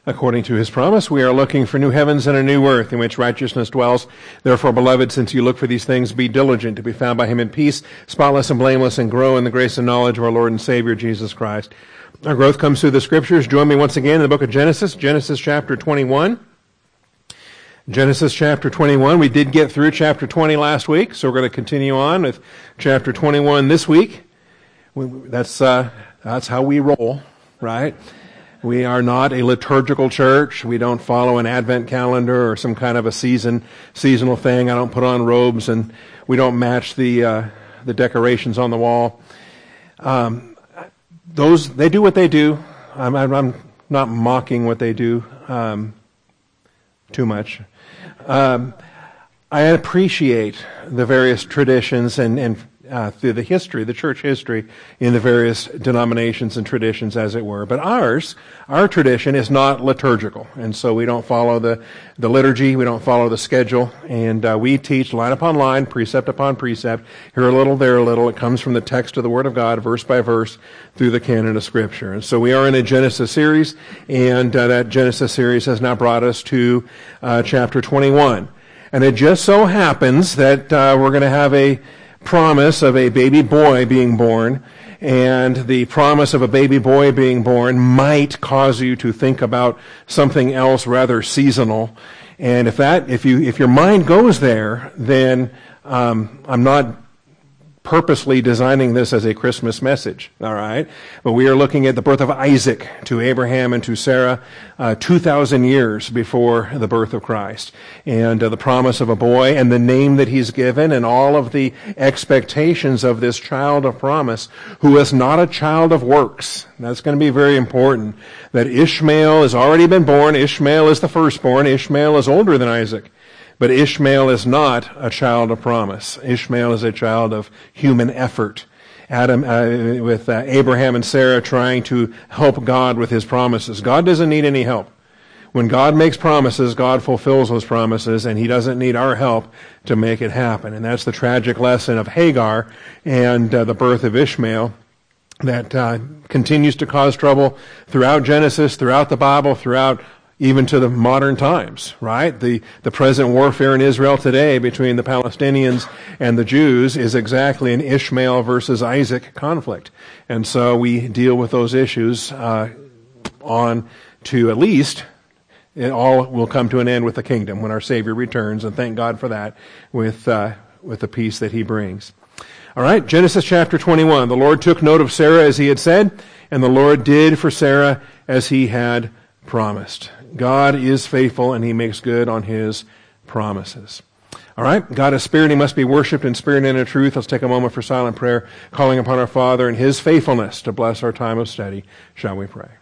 According to his promise, we are looking for new heavens and a new earth in which righteousness dwells. Therefore, beloved, since you look for these things, be diligent to be found by him in peace, spotless and blameless, and grow in the grace and knowledge of our Lord and Savior, Jesus Christ. Our growth comes through the Scriptures. Join me once again in the book of Genesis, Genesis chapter 21. Genesis chapter 21. We did get through chapter 20 last week, so we're going to continue on with chapter 21 this week. That's how we roll, right? We are not a liturgical church. We don't follow an Advent calendar or some kind of a seasonal thing. I don't put on robes, and we don't match the decorations on the wall. They do what they do. I'm not mocking what they do too much. I appreciate the various traditions and through the history, the church history, in the various denominations and traditions, as it were. But our tradition is not liturgical, and so we don't follow the liturgy, we don't follow the schedule, and we teach line upon line, precept upon precept, here a little, there a little. It comes from the text of the Word of God, verse by verse, through the canon of Scripture. And so we are in a Genesis series, and that Genesis series has now brought us to chapter 21. And it just so happens that we're going to have a promise of a baby boy being born, and the promise of a baby boy being born might cause you to think about something else rather seasonal. And if your mind goes there, then I'm not purposely designing this as a Christmas message, all right? But we are looking at the birth of Isaac to Abraham and to Sarah 2,000 years before the birth of Christ. And the promise of a boy and the name that he's given and all of the expectations of this child of promise who is not a child of works. That's going to be very important. That Ishmael has already been born. Ishmael is the firstborn. Ishmael is older than Isaac. But Ishmael is not a child of promise. Ishmael is a child of human effort. With Abraham and Sarah trying to help God with his promises. God doesn't need any help. When God makes promises, God fulfills those promises, and he doesn't need our help to make it happen. And that's the tragic lesson of Hagar and the birth of Ishmael that continues to cause trouble throughout Genesis, throughout the Bible, throughout even to the modern times, right? The present warfare in Israel today between the Palestinians and the Jews is exactly an Ishmael versus Isaac conflict. And so we deal with those issues on to at least it all will come to an end with the kingdom when our Savior returns, and thank God for that with the peace that he brings. All right, Genesis chapter 21. The Lord took note of Sarah as he had said, and the Lord did for Sarah as he had promised. God is faithful, and he makes good on his promises. All right, God is spirit. He must be worshipped in spirit and in truth. Let's take a moment for silent prayer, calling upon our Father and his faithfulness to bless our time of study. Shall we pray?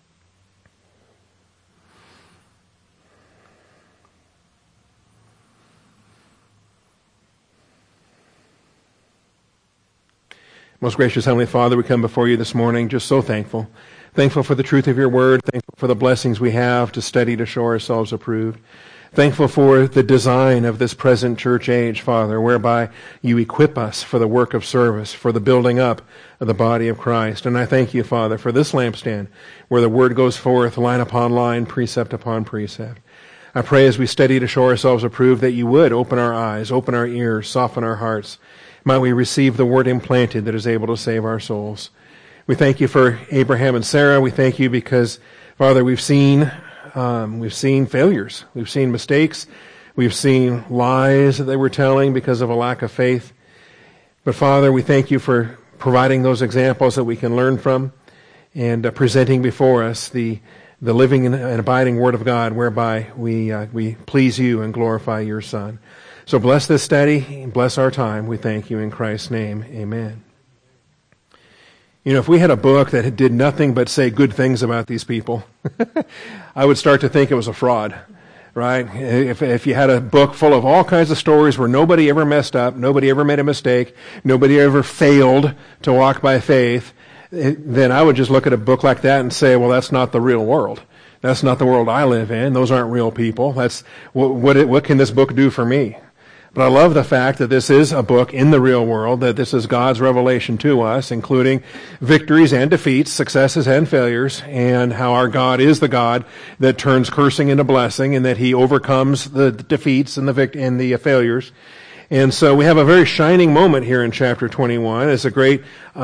Most gracious Heavenly Father, we come before you this morning just so thankful. Thankful for the truth of your word. Thankful for the blessings we have to study to show ourselves approved. Thankful for the design of this present church age, Father, whereby you equip us for the work of service, for the building up of the body of Christ. And I thank you, Father, for this lampstand where the word goes forth line upon line, precept upon precept. I pray as we study to show ourselves approved that you would open our eyes, open our ears, soften our hearts. Might we receive the word implanted that is able to save our souls. We thank you for Abraham and Sarah. We thank you because, Father, we've seen failures. We've seen mistakes. We've seen lies that they were telling because of a lack of faith. But, Father, we thank you for providing those examples that we can learn from and presenting before us the living and abiding Word of God whereby we please you and glorify your Son. So bless this study and bless our time. We thank you in Christ's name. Amen. You know, if we had a book that did nothing but say good things about these people, I would start to think it was a fraud, right? If you had a book full of all kinds of stories where nobody ever messed up, nobody ever made a mistake, nobody ever failed to walk by faith, then I would just look at a book like that and say, well, that's not the real world. That's not the world I live in. Those aren't real people. That's what can this book do for me? But I love the fact that this is a book in the real world, that this is God's revelation to us, including victories and defeats, successes and failures, and how our God is the God that turns cursing into blessing, and that he overcomes the defeats and the failures. And so we have a very shining moment here in chapter 21. It's a great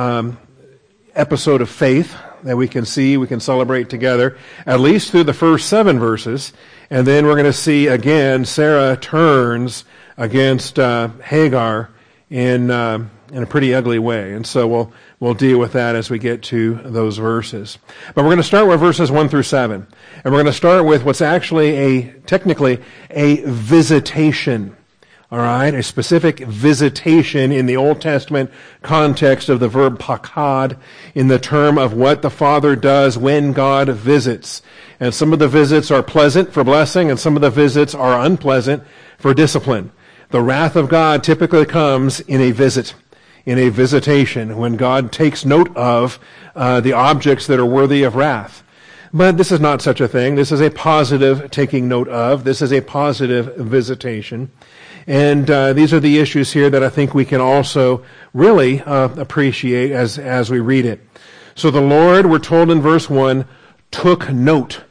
episode of faith that we can see, we can celebrate together, at least through the first 7 verses. And then we're going to see again Sarah turns against Hagar in a pretty ugly way. And so we'll deal with that as we get to those verses. But we're going to start with verses 1 through 7. And we're going to start with what's actually technically a visitation. All right, a specific visitation in the Old Testament context of the verb pakad, in the term of what the Father does when God visits. And some of the visits are pleasant for blessing, and some of the visits are unpleasant for discipline. The wrath of God typically comes in a visit, in a visitation, when God takes note of the objects that are worthy of wrath. But this is not such a thing. This is a positive taking note of. This is a positive visitation. And these are the issues here that I think we can also really appreciate as we read it. So the Lord, we're told in verse 1, took note.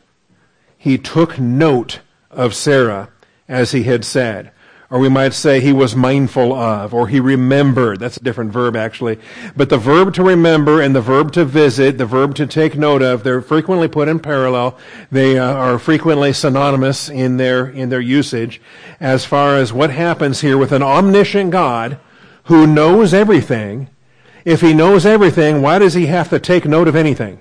He took note of Sarah, as he had said. Or we might say he was mindful of, or he remembered. That's a different verb, actually. But the verb to remember and the verb to visit, the verb to take note of, they're frequently put in parallel. They are frequently synonymous in their usage as far as what happens here with an omniscient God who knows everything. If he knows everything, why does he have to take note of anything?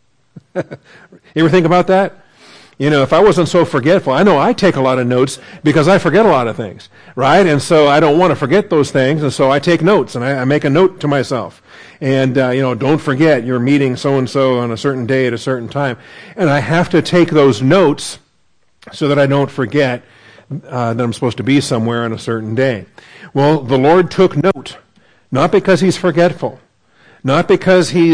You ever think about that? You know, if I wasn't so forgetful, I know I take a lot of notes because I forget a lot of things, right? And so I don't want to forget those things, and so I take notes, and I make a note to myself. And, don't forget you're meeting so-and-so on a certain day at a certain time. And I have to take those notes so that I don't forget that I'm supposed to be somewhere on a certain day. Well, the Lord took note, not because he's forgetful. Not because he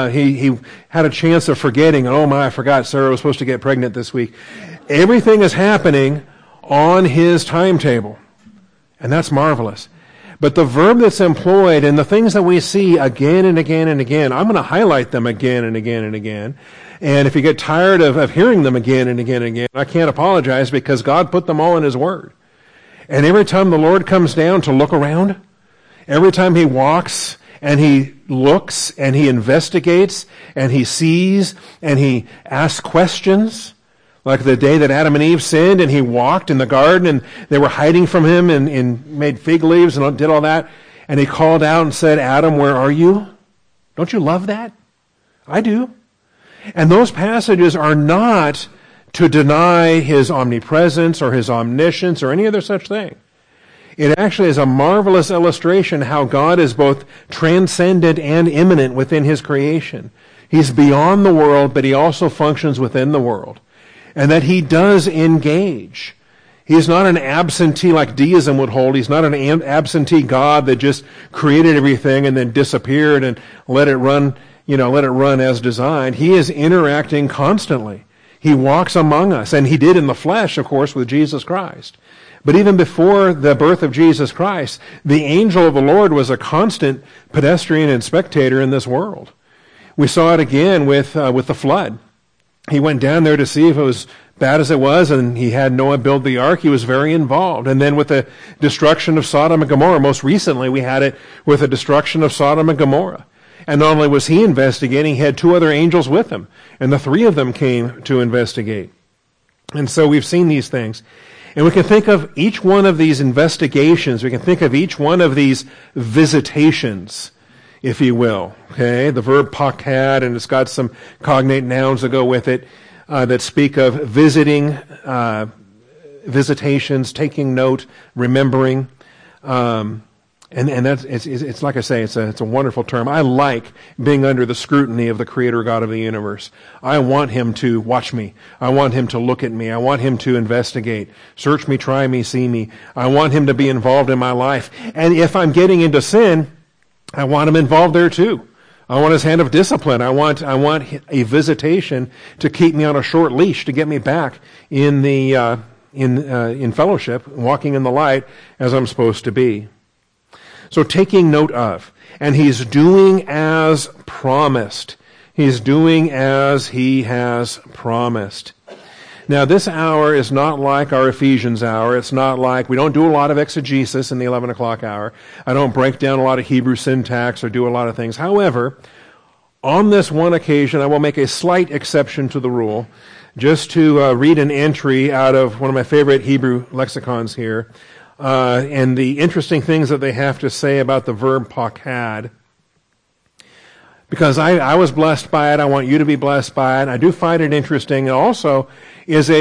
had a chance of forgetting, oh my, I forgot Sarah was supposed to get pregnant this week. Everything is happening on his timetable. And that's marvelous. But the verb that's employed and the things that we see again and again and again, I'm going to highlight them again and again and again. And if you get tired of hearing them again and again and again, I can't apologize because God put them all in his word. And every time the Lord comes down to look around, every time he walks and he looks and he investigates and he sees and he asks questions, like the day that Adam and Eve sinned and he walked in the garden and they were hiding from him and made fig leaves and did all that. And he called out and said, Adam, where are you? Don't you love that? I do. And those passages are not to deny his omnipresence or his omniscience or any other such thing. It actually is a marvelous illustration how God is both transcendent and immanent within his creation. He's beyond the world, but he also functions within the world. And that he does engage. He's not an absentee like deism would hold. He's not an absentee God that just created everything and then disappeared and let it run as designed. He is interacting constantly. He walks among us, and he did in the flesh, of course, with Jesus Christ. But even before the birth of Jesus Christ, the angel of the Lord was a constant pedestrian and spectator in this world. We saw it again with the flood. He went down there to see if it was bad as it was, and he had Noah build the ark. He was very involved. And then with the destruction of Sodom and Gomorrah, most recently we had it with the destruction of Sodom and Gomorrah. And not only was he investigating, he had 2 other angels with him, and the 3 of them came to investigate. And so we've seen these things. And we can think of each one of these investigations, we can think of each one of these visitations, if you will. Okay, the verb pakad, and it's got some cognate nouns that go with it that speak of visiting, visitations, taking note, remembering. And that's, it's like I say, it's a wonderful term. I like being under the scrutiny of the Creator God of the universe. I want him to watch me. I want him to look at me. I want him to investigate. Search me, try me, see me. I want him to be involved in my life. And if I'm getting into sin, I want him involved there too. I want his hand of discipline. I want a visitation to keep me on a short leash, to get me back in the in fellowship, walking in the light as I'm supposed to be. So taking note of. And he's doing as promised. He's doing as he has promised. Now, this hour is not like our Ephesians hour. It's not like, we don't do a lot of exegesis in the 11 o'clock hour. I don't break down a lot of Hebrew syntax or do a lot of things. However, on this one occasion, I will make a slight exception to the rule, just to read an entry out of one of my favorite Hebrew lexicons here, and the interesting things that they have to say about the verb pakad. Because I was blessed by it, I want you to be blessed by it. I do find it interesting. It also is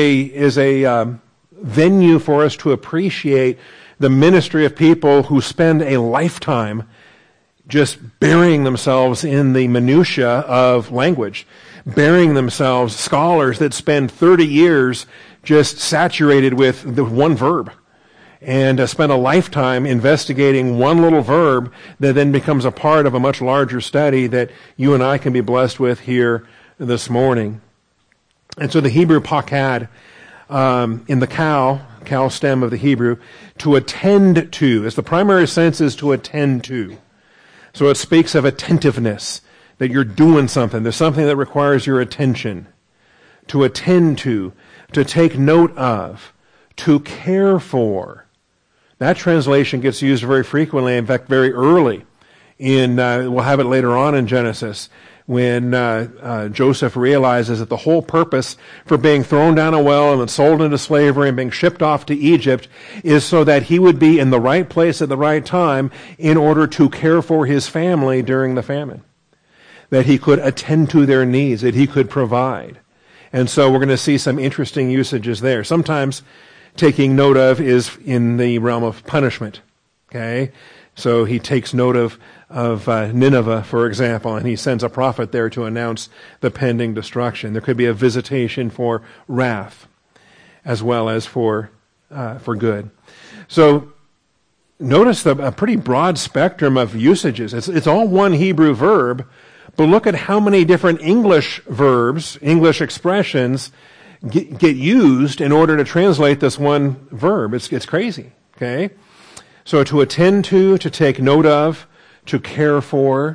a venue for us to appreciate the ministry of people who spend a lifetime just burying themselves in the minutia of language, burying themselves, scholars that spend 30 years just saturated with the one verb, and spend a lifetime investigating one little verb that then becomes a part of a much larger study that you and I can be blessed with here this morning. And so the Hebrew pakad, in the kal stem of the Hebrew, to attend to, as the primary sense is to attend to. So it speaks of attentiveness, that you're doing something. There's something that requires your attention. To attend to take note of, to care for. That translation gets used very frequently, in fact, very early. We'll have it later on in Genesis, when Joseph realizes that the whole purpose for being thrown down a well and then sold into slavery and being shipped off to Egypt is so that he would be in the right place at the right time in order to care for his family during the famine. That he could attend to their needs, that he could provide. And so we're going to see some interesting usages there. Sometimes taking note of is in the realm of punishment. Okay? So he takes note of Nineveh, for example, and he sends a prophet there to announce the pending destruction. There could be a visitation for wrath as well as for good. So notice a pretty broad spectrum of usages. It's all one Hebrew verb, but look at how many different English verbs, English expressions get used in order to translate this one verb. It's crazy, okay? So to attend to take note of, to care for,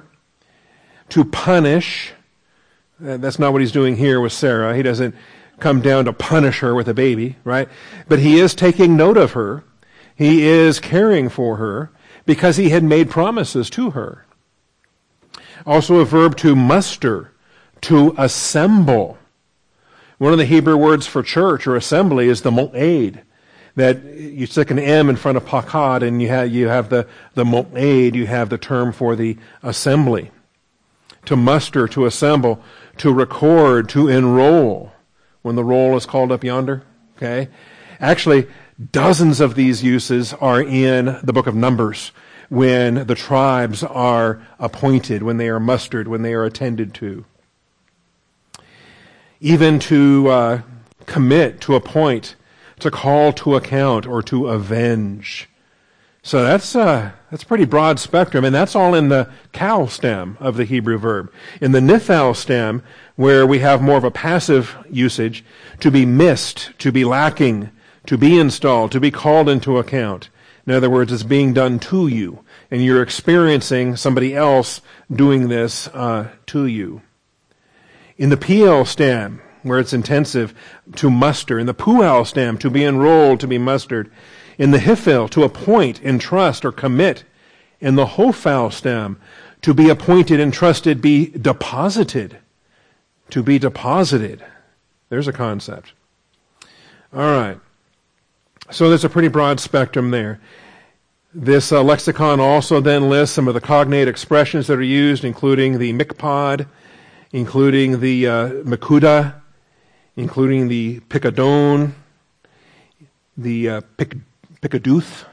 to punish. That's not what he's doing here with Sarah. He doesn't come down to punish her with a baby, right? But he is taking note of her. He is caring for her because he had made promises to her. Also a verb to muster, to assemble. One of the Hebrew words for church or assembly is the mo'ed. That you stick an M in front of pakad and you have the mo'ed, you have the term for the assembly. To muster, to assemble, to record, to enroll. When the roll is called up yonder, okay? Actually, dozens of these uses are in the book of Numbers when the tribes are appointed, when they are mustered, when they are attended to. Even to commit, to appoint, to call to account, or to avenge. So that's a pretty broad spectrum, and that's all in the kal stem of the Hebrew verb. In the nithal stem, where we have more of a passive usage, to be missed, to be lacking, to be installed, to be called into account. In other words, it's being done to you, and you're experiencing somebody else doing this to you. In the piel stem, where it's intensive, to muster. In the pual stem, to be enrolled, to be mustered. In the hiphil, to appoint, entrust, or commit. In the hophal stem, to be appointed, entrusted, be deposited. To be deposited. There's a concept. All right. So there's a pretty broad spectrum there. This lexicon also then lists some of the cognate expressions that are used, including the mikpad, including the mikuda, including the pikadon, the pikaduth.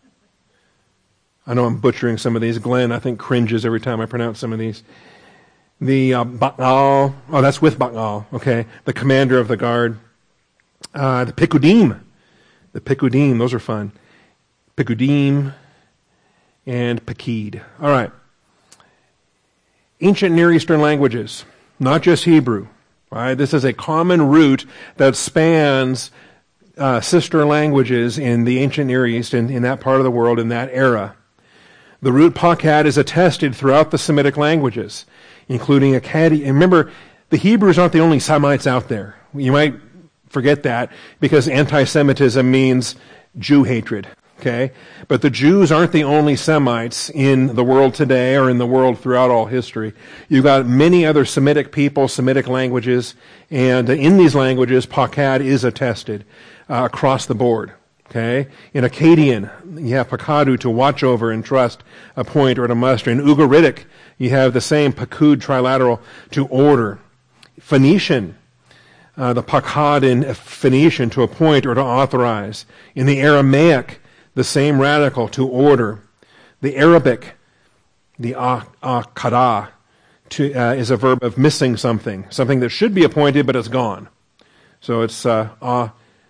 I know I'm butchering some of these. Glenn, I think, cringes every time I pronounce some of these. The Ba'al, that's with Ba'al, okay. The commander of the guard. The pikudim. The pikudim, those are fun. Pikudim and Pakid. All right. Ancient Near Eastern languages, not just Hebrew. Right? This is a common root that spans sister languages in the ancient Near East, in that part of the world, in that era. The root pakad is attested throughout the Semitic languages, including Akkadian. And remember, the Hebrews aren't the only Semites out there. You might forget that because anti-Semitism means Jew hatred. Okay? But the Jews aren't the only Semites in the world today or in the world throughout all history. You've got many other Semitic people, Semitic languages, and in these languages, pakad is attested across the board. Okay? In Akkadian, you have pakadu, to watch over and trust, appoint, or to muster. In Ugaritic, you have the same pakud, trilateral, to order. Phoenician, the pakad in Phoenician, to appoint or to authorize. In the Aramaic, the same radical, to order. The Arabic, the akada, is a verb of missing something that should be appointed but it's gone. So it's akada,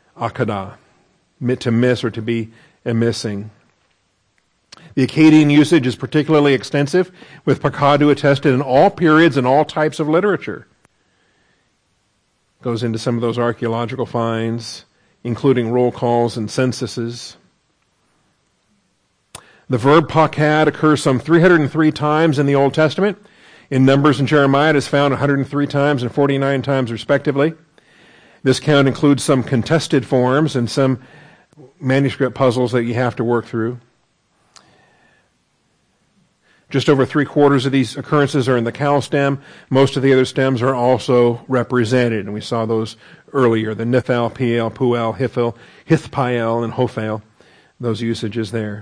to miss or to be missing. The Akkadian usage is particularly extensive, with pakadu attested in all periods and all types of literature. Goes into some of those archaeological finds, including roll calls and censuses. The verb pakad occurs some 303 times in the Old Testament. In Numbers and Jeremiah, it is found 103 times and 49 times respectively. This count includes some contested forms and some manuscript puzzles that you have to work through. Just over 3/4 of these occurrences are in the Kal stem. Most of the other stems are also represented, and we saw those earlier, the Nithal, Piel, Puel, Hithil, Hithpael, and Hophael, those usages there.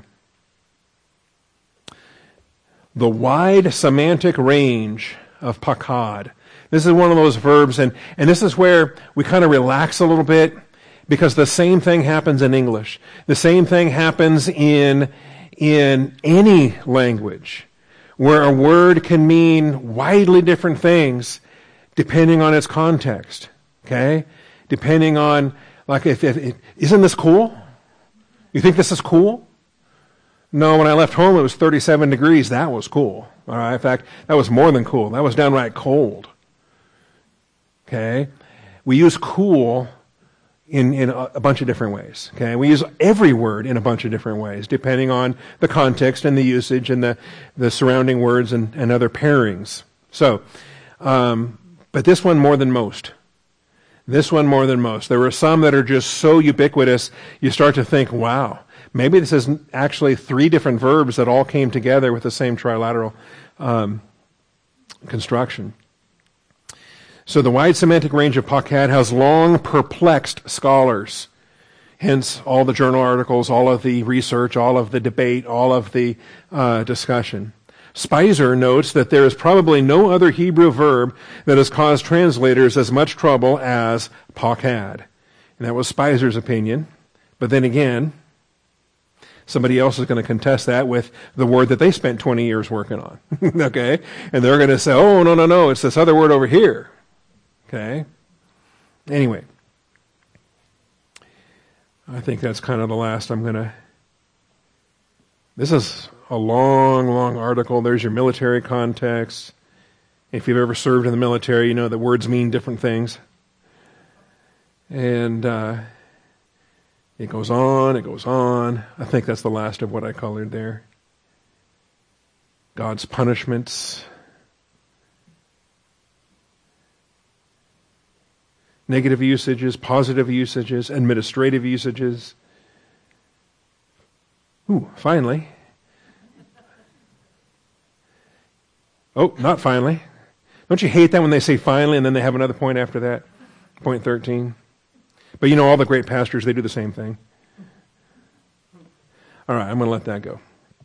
The wide semantic range of pakad. This is one of those verbs, and this is where we kind of relax a little bit, because the same thing happens in English. The same thing happens in any language, where a word can mean widely different things depending on its context. Okay? Depending on, like, if isn't this cool? You think this is cool? No, when I left home it was 37 degrees. That was cool. All right? In fact, that was more than cool. That was downright cold. Okay? We use cool in a bunch of different ways. Okay? We use every word in a bunch of different ways, depending on the context and the usage and the surrounding words and other pairings. So, but this one more than most. This one more than most. There are some that are just so ubiquitous, you start to think, wow, maybe this is actually 3 different verbs that all came together with the same trilateral construction. So the wide semantic range of pakad has long perplexed scholars. Hence all the journal articles, all of the research, all of the debate, all of the discussion. Spicer notes that there is probably no other Hebrew verb that has caused translators as much trouble as pakad. And that was Spicer's opinion. But then again, somebody else is going to contest that with the word that they spent 20 years working on. Okay? And they're going to say, oh, no, it's this other word over here. Okay? Anyway, I think that's kind of the last I'm going to... This is a long, long article. There's your military context. If you've ever served in the military, you know that words mean different things. And it goes on, it goes on. I think that's the last of what I colored there. God's punishments. Negative usages, positive usages, administrative usages. Ooh, finally. Oh, not finally. Don't you hate that when they say finally and then they have another point after that? Point 13. But you know, all the great pastors, they do the same thing. All right, I'm going to let that go.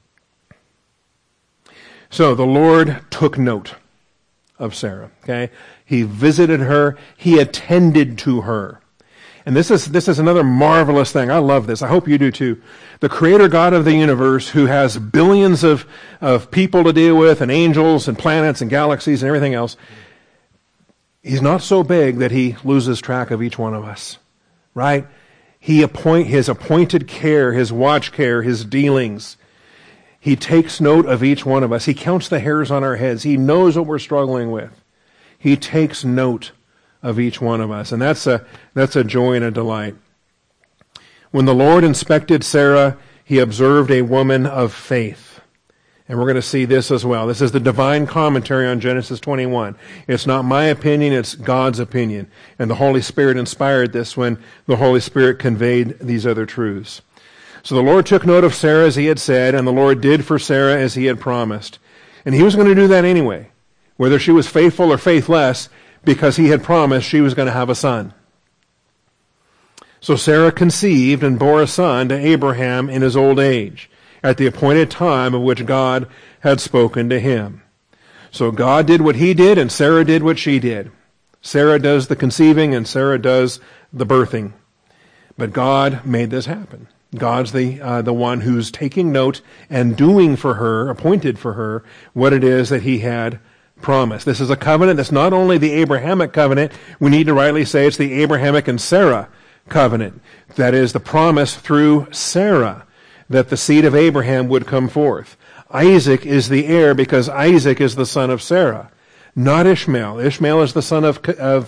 So the Lord took note of Sarah, okay? He visited her. He attended to her. And this is another marvelous thing. I love this. I hope you do too. The Creator God of the universe, who has billions of people to deal with, and angels and planets and galaxies and everything else, He's not so big that He loses track of each one of us, right? His appointed care, His watch care, His dealings. He takes note of each one of us. He counts the hairs on our heads. He knows what we're struggling with. He takes note of each one of us. And that's a joy and a delight. When the Lord inspected Sarah, he observed a woman of faith. And we're going to see this as well. This is the divine commentary on Genesis 21. It's not my opinion, it's God's opinion. And the Holy Spirit inspired this when the Holy Spirit conveyed these other truths. So the Lord took note of Sarah as he had said, and the Lord did for Sarah as he had promised. And he was going to do that anyway, whether she was faithful or faithless, because he had promised she was going to have a son. So Sarah conceived and bore a son to Abraham in his old age, at the appointed time of which God had spoken to him. So God did what he did, and Sarah did what she did. Sarah does the conceiving, and Sarah does the birthing. But God made this happen. God's the one who's taking note and doing for her, appointed for her, what it is that he had promised. This is a covenant that's not only the Abrahamic covenant, we need to rightly say it's the Abrahamic and Sarah covenant. That is the promise through Sarah that the seed of Abraham would come forth. Isaac is the heir because Isaac is the son of Sarah, not Ishmael. Ishmael is the son of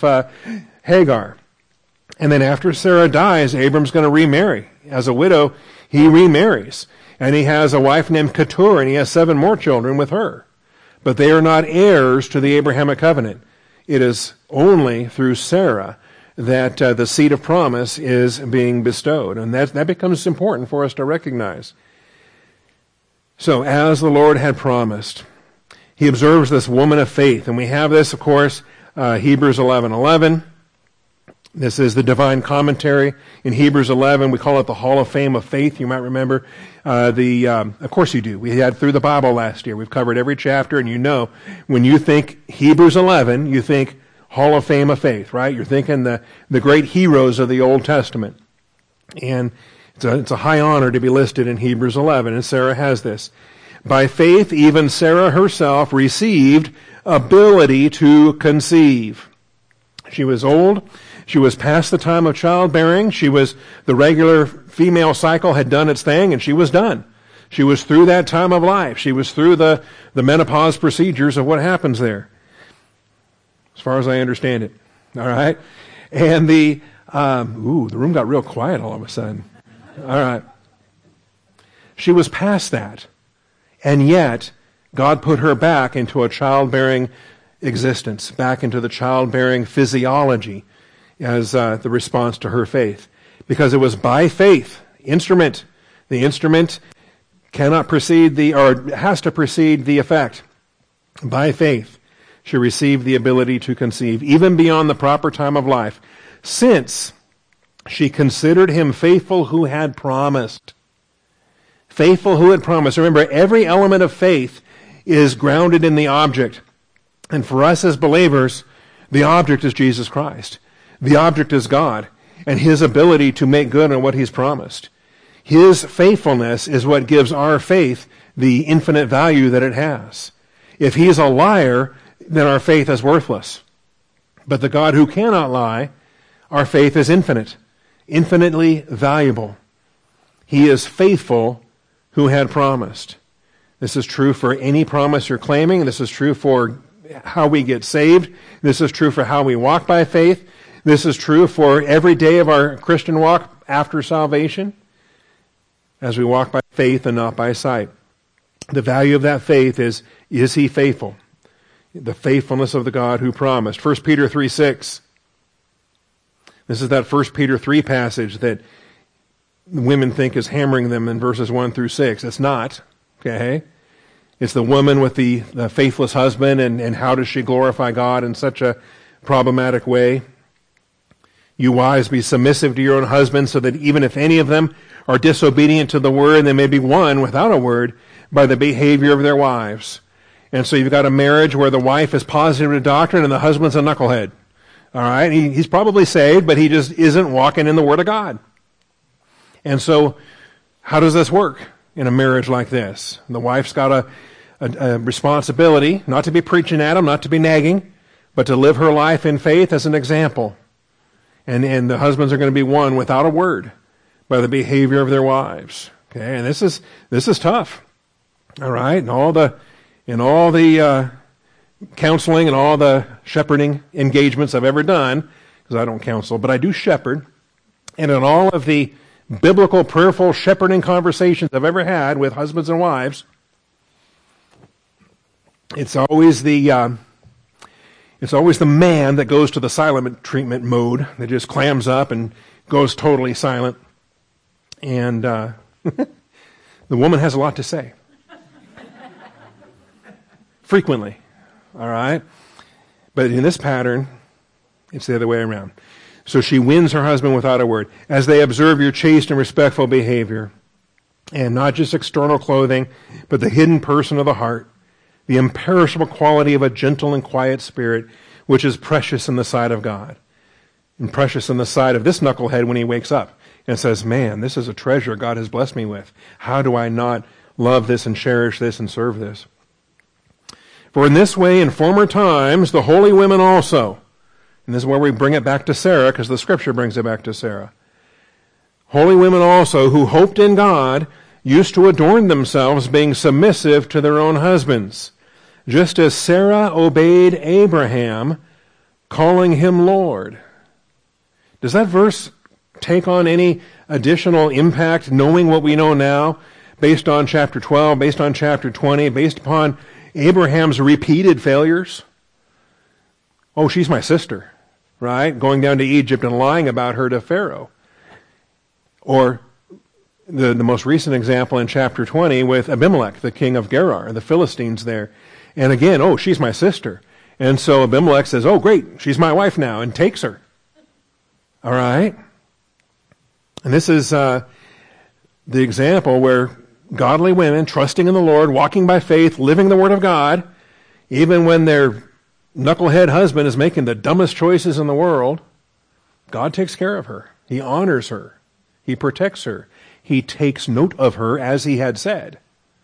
Hagar. And then after Sarah dies, Abram's going to remarry. As a widow, he remarries. And he has a wife named Keturah, and he has 7 more children with her. But they are not heirs to the Abrahamic covenant. It is only through Sarah that the seed of promise is being bestowed. And that becomes important for us to recognize. So, as the Lord had promised, he observes this woman of faith. And we have this, of course, Hebrews 11:11. This is the divine commentary in Hebrews 11. We call it the Hall of Fame of Faith. You might remember of course you do. We had through the Bible last year. We've covered every chapter, and you know, when you think Hebrews 11, you think Hall of Fame of Faith, right? You're thinking the great heroes of the Old Testament. And it's a high honor to be listed in Hebrews 11, and Sarah has this. By faith, even Sarah herself received ability to conceive. She was old. She was past the time of childbearing. The regular female cycle had done its thing, and she was done. She was through that time of life. She was through the menopause procedures of what happens there, as far as I understand it. All right? And the room got real quiet all of a sudden. All right. She was past that. And yet, God put her back into a childbearing existence, back into the childbearing physiology as the response to her faith. Because it was by faith, the instrument cannot precede has to precede the effect. By faith, she received the ability to conceive, even beyond the proper time of life, since she considered him faithful who had promised. Faithful who had promised. Remember, every element of faith is grounded in the object. And for us as believers, the object is Jesus Christ. The object is God and his ability to make good on what he's promised. His faithfulness is what gives our faith the infinite value that it has. If he's a liar, then our faith is worthless. But the God who cannot lie, our faith is infinite, infinitely valuable. He is faithful who had promised. This is true for any promise you're claiming. This is true for how we get saved. This is true for how we walk by faith. This is true for every day of our Christian walk after salvation, as we walk by faith and not by sight. The value of that faith is he faithful? The faithfulness of the God who promised. 1 Peter 3:6. This is that 1 Peter 3 passage that women think is hammering them in verses 1 through 6. It's not. Okay? It's the woman with the faithless husband, and how does she glorify God in such a problematic way? You wives, be submissive to your own husbands, so that even if any of them are disobedient to the word, they may be won without a word by the behavior of their wives. And so you've got a marriage where the wife is positive to doctrine and the husband's a knucklehead. All right? He's probably saved, but he just isn't walking in the Word of God. And so how does this work in a marriage like this? The wife's got a responsibility, not to be preaching at him, not to be nagging, but to live her life in faith as an example. And the husbands are going to be won without a word by the behavior of their wives. Okay, and this is tough. All right, and all the counseling and all the shepherding engagements I've ever done, because I don't counsel, but I do shepherd, and in all of the biblical, prayerful, shepherding conversations I've ever had with husbands and wives, it's always the man that goes to the silent treatment mode, that just clams up and goes totally silent. And the woman has a lot to say. Frequently. All right? But in this pattern, it's the other way around. So she wins her husband without a word. As they observe your chaste and respectful behavior, and not just external clothing, but the hidden person of the heart, the imperishable quality of a gentle and quiet spirit, which is precious in the sight of God, and precious in the sight of this knucklehead when he wakes up and says, man, this is a treasure God has blessed me with. How do I not love this and cherish this and serve this? For in this way, in former times, the holy women also, and this is where we bring it back to Sarah, because the scripture brings it back to Sarah. Holy women also, who hoped in God, used to adorn themselves, being submissive to their own husbands, just as Sarah obeyed Abraham, calling him Lord. Does that verse take on any additional impact, knowing what we know now, based on chapter 12, based on chapter 20, based upon Abraham's repeated failures? Oh, she's my sister, right? Going down to Egypt and lying about her to Pharaoh. Or the most recent example in chapter 20 with Abimelech, the king of Gerar, the Philistines there. And again, oh, she's my sister. And so Abimelech says, oh, great, she's my wife now, and takes her. All right? And this is the example where godly women, trusting in the Lord, walking by faith, living the Word of God, even when their knucklehead husband is making the dumbest choices in the world, God takes care of her. He honors her. He protects her. He takes note of her as he had said.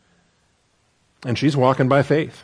And she's walking by faith.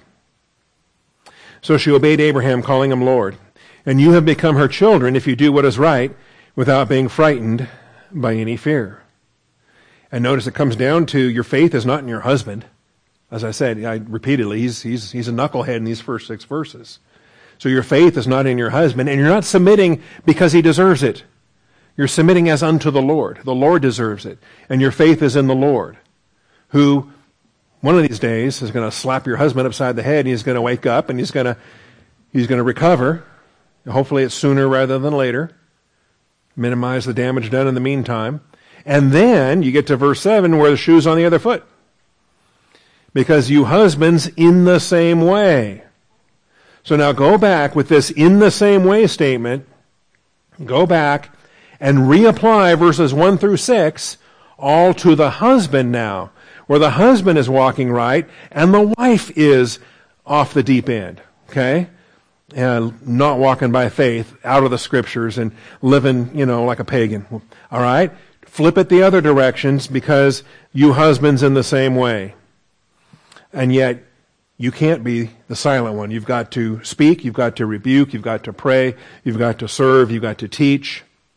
So she obeyed Abraham, calling him Lord. And you have become her children if you do what is right without being frightened by any fear. And notice it comes down to your faith is not in your husband. As I said, repeatedly, he's a knucklehead in these first 6 verses. So your faith is not in your husband, and you're not submitting because he deserves it. You're submitting as unto the Lord. The Lord deserves it. And your faith is in the Lord, who one of these days is going to slap your husband upside the head, and he's going to wake up, and he's going to recover. Hopefully it's sooner rather than later. Minimize the damage done in the meantime. And then you get to verse 7 where the shoe's on the other foot. Because you husbands in the same way. So now go back with this in the same way statement. Go back and reapply verses 1 through 6 all to the husband now. Where the husband is walking right and the wife is off the deep end. Okay? And not walking by faith out of the scriptures and living, like a pagan. All right? Flip it the other directions because you husbands in the same way. And yet, you can't be the silent one. You've got to speak, you've got to rebuke, you've got to pray, you've got to serve, you've got to teach.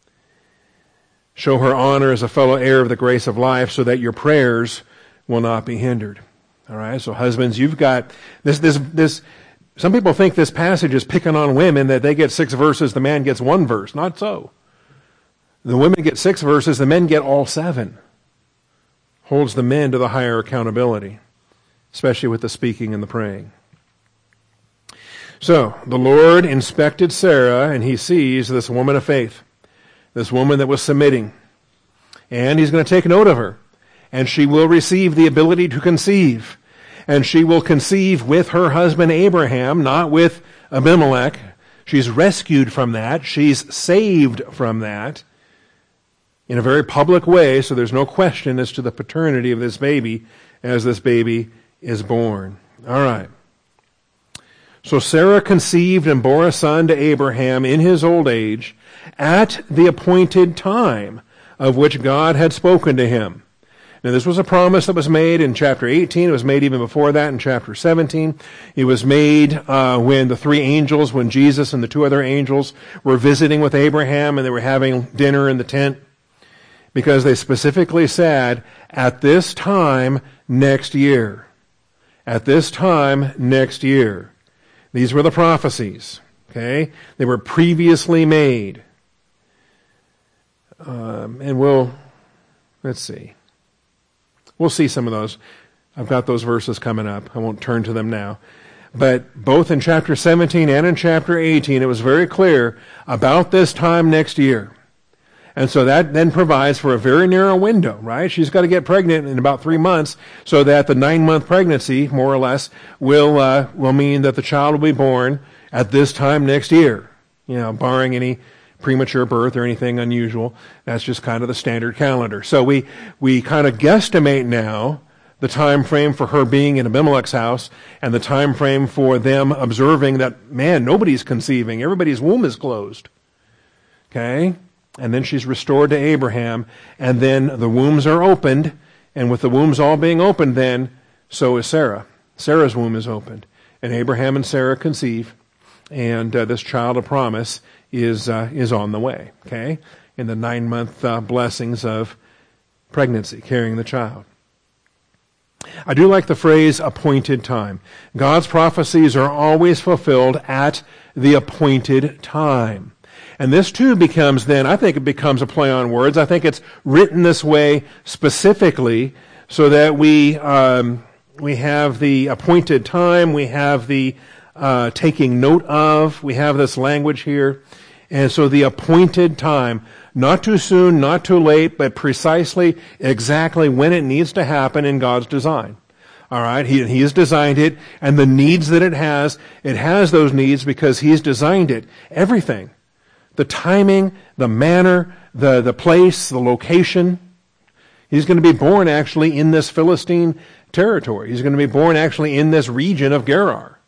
Show her honor as a fellow heir of the grace of life so that your prayers will not be hindered. All right? So husbands, you've got this. Some people think this passage is picking on women, that they get 6 verses, the man gets 1 verse. Not so. The women get 6 verses, the men get all 7. Holds the men to the higher accountability, especially with the speaking and the praying. So, the Lord inspected Sarah, and he sees this woman of faith, this woman that was submitting. And he's going to take note of her. And she will receive the ability to conceive. And she will conceive with her husband Abraham, not with Abimelech. She's rescued from that. She's saved from that in a very public way, so there's no question as to the paternity of this baby as this baby is born. All right. So Sarah conceived and bore a son to Abraham in his old age at the appointed time of which God had spoken to him. Now, this was a promise that was made in chapter 18. It was made even before that in chapter 17. It was made when the 3 angels, when Jesus and the 2 other angels were visiting with Abraham and they were having dinner in the tent, because they specifically said, at this time next year. At this time next year. These were the prophecies. Okay? They were previously made. And we'll Let's see. We'll see some of those. I've got those verses coming up. I won't turn to them now. But both in chapter 17 and in chapter 18, it was very clear about this time next year. And so that then provides for a very narrow window, right? She's got to get pregnant in about 3 months so that the 9-month pregnancy, more or less, will mean that the child will be born at this time next year. Barring any premature birth or anything unusual. That's just kind of the standard calendar. So we kind of guesstimate now the time frame for her being in Abimelech's house and the time frame for them observing that, man, nobody's conceiving. Everybody's womb is closed. Okay? And then she's restored to Abraham, and then the wombs are opened, and with the wombs all being opened then, so is Sarah. Sarah's womb is opened, and Abraham and Sarah conceive, and this child of promise is on the way, okay? In the 9-month blessings of pregnancy, carrying the child. I do like the phrase appointed time. God's prophecies are always fulfilled at the appointed time. And this too becomes then, I think it becomes a play on words. I think it's written this way specifically so that we have the appointed time, we have the taking note of, we have this language here. And so the appointed time, not too soon, not too late, but precisely exactly when it needs to happen in God's design. All right, He has designed it, and the needs that it has those needs because He's designed it. Everything. The timing, the manner, the place, the location. He's going to be born actually in this Philistine territory. He's going to be born actually in this region of Gerar.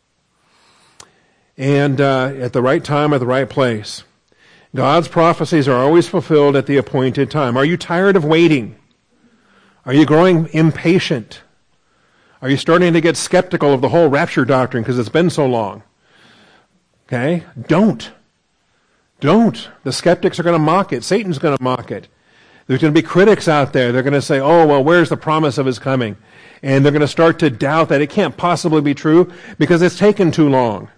And at the right time, at the right place. God's prophecies are always fulfilled at the appointed time. Are you tired of waiting? Are you growing impatient? Are you starting to get skeptical of the whole rapture doctrine because it's been so long? Okay? Don't. The skeptics are going to mock it. Satan's going to mock it. There's going to be critics out there. They're going to say, oh, well, where's the promise of His coming? And they're going to start to doubt that it can't possibly be true because it's taken too long.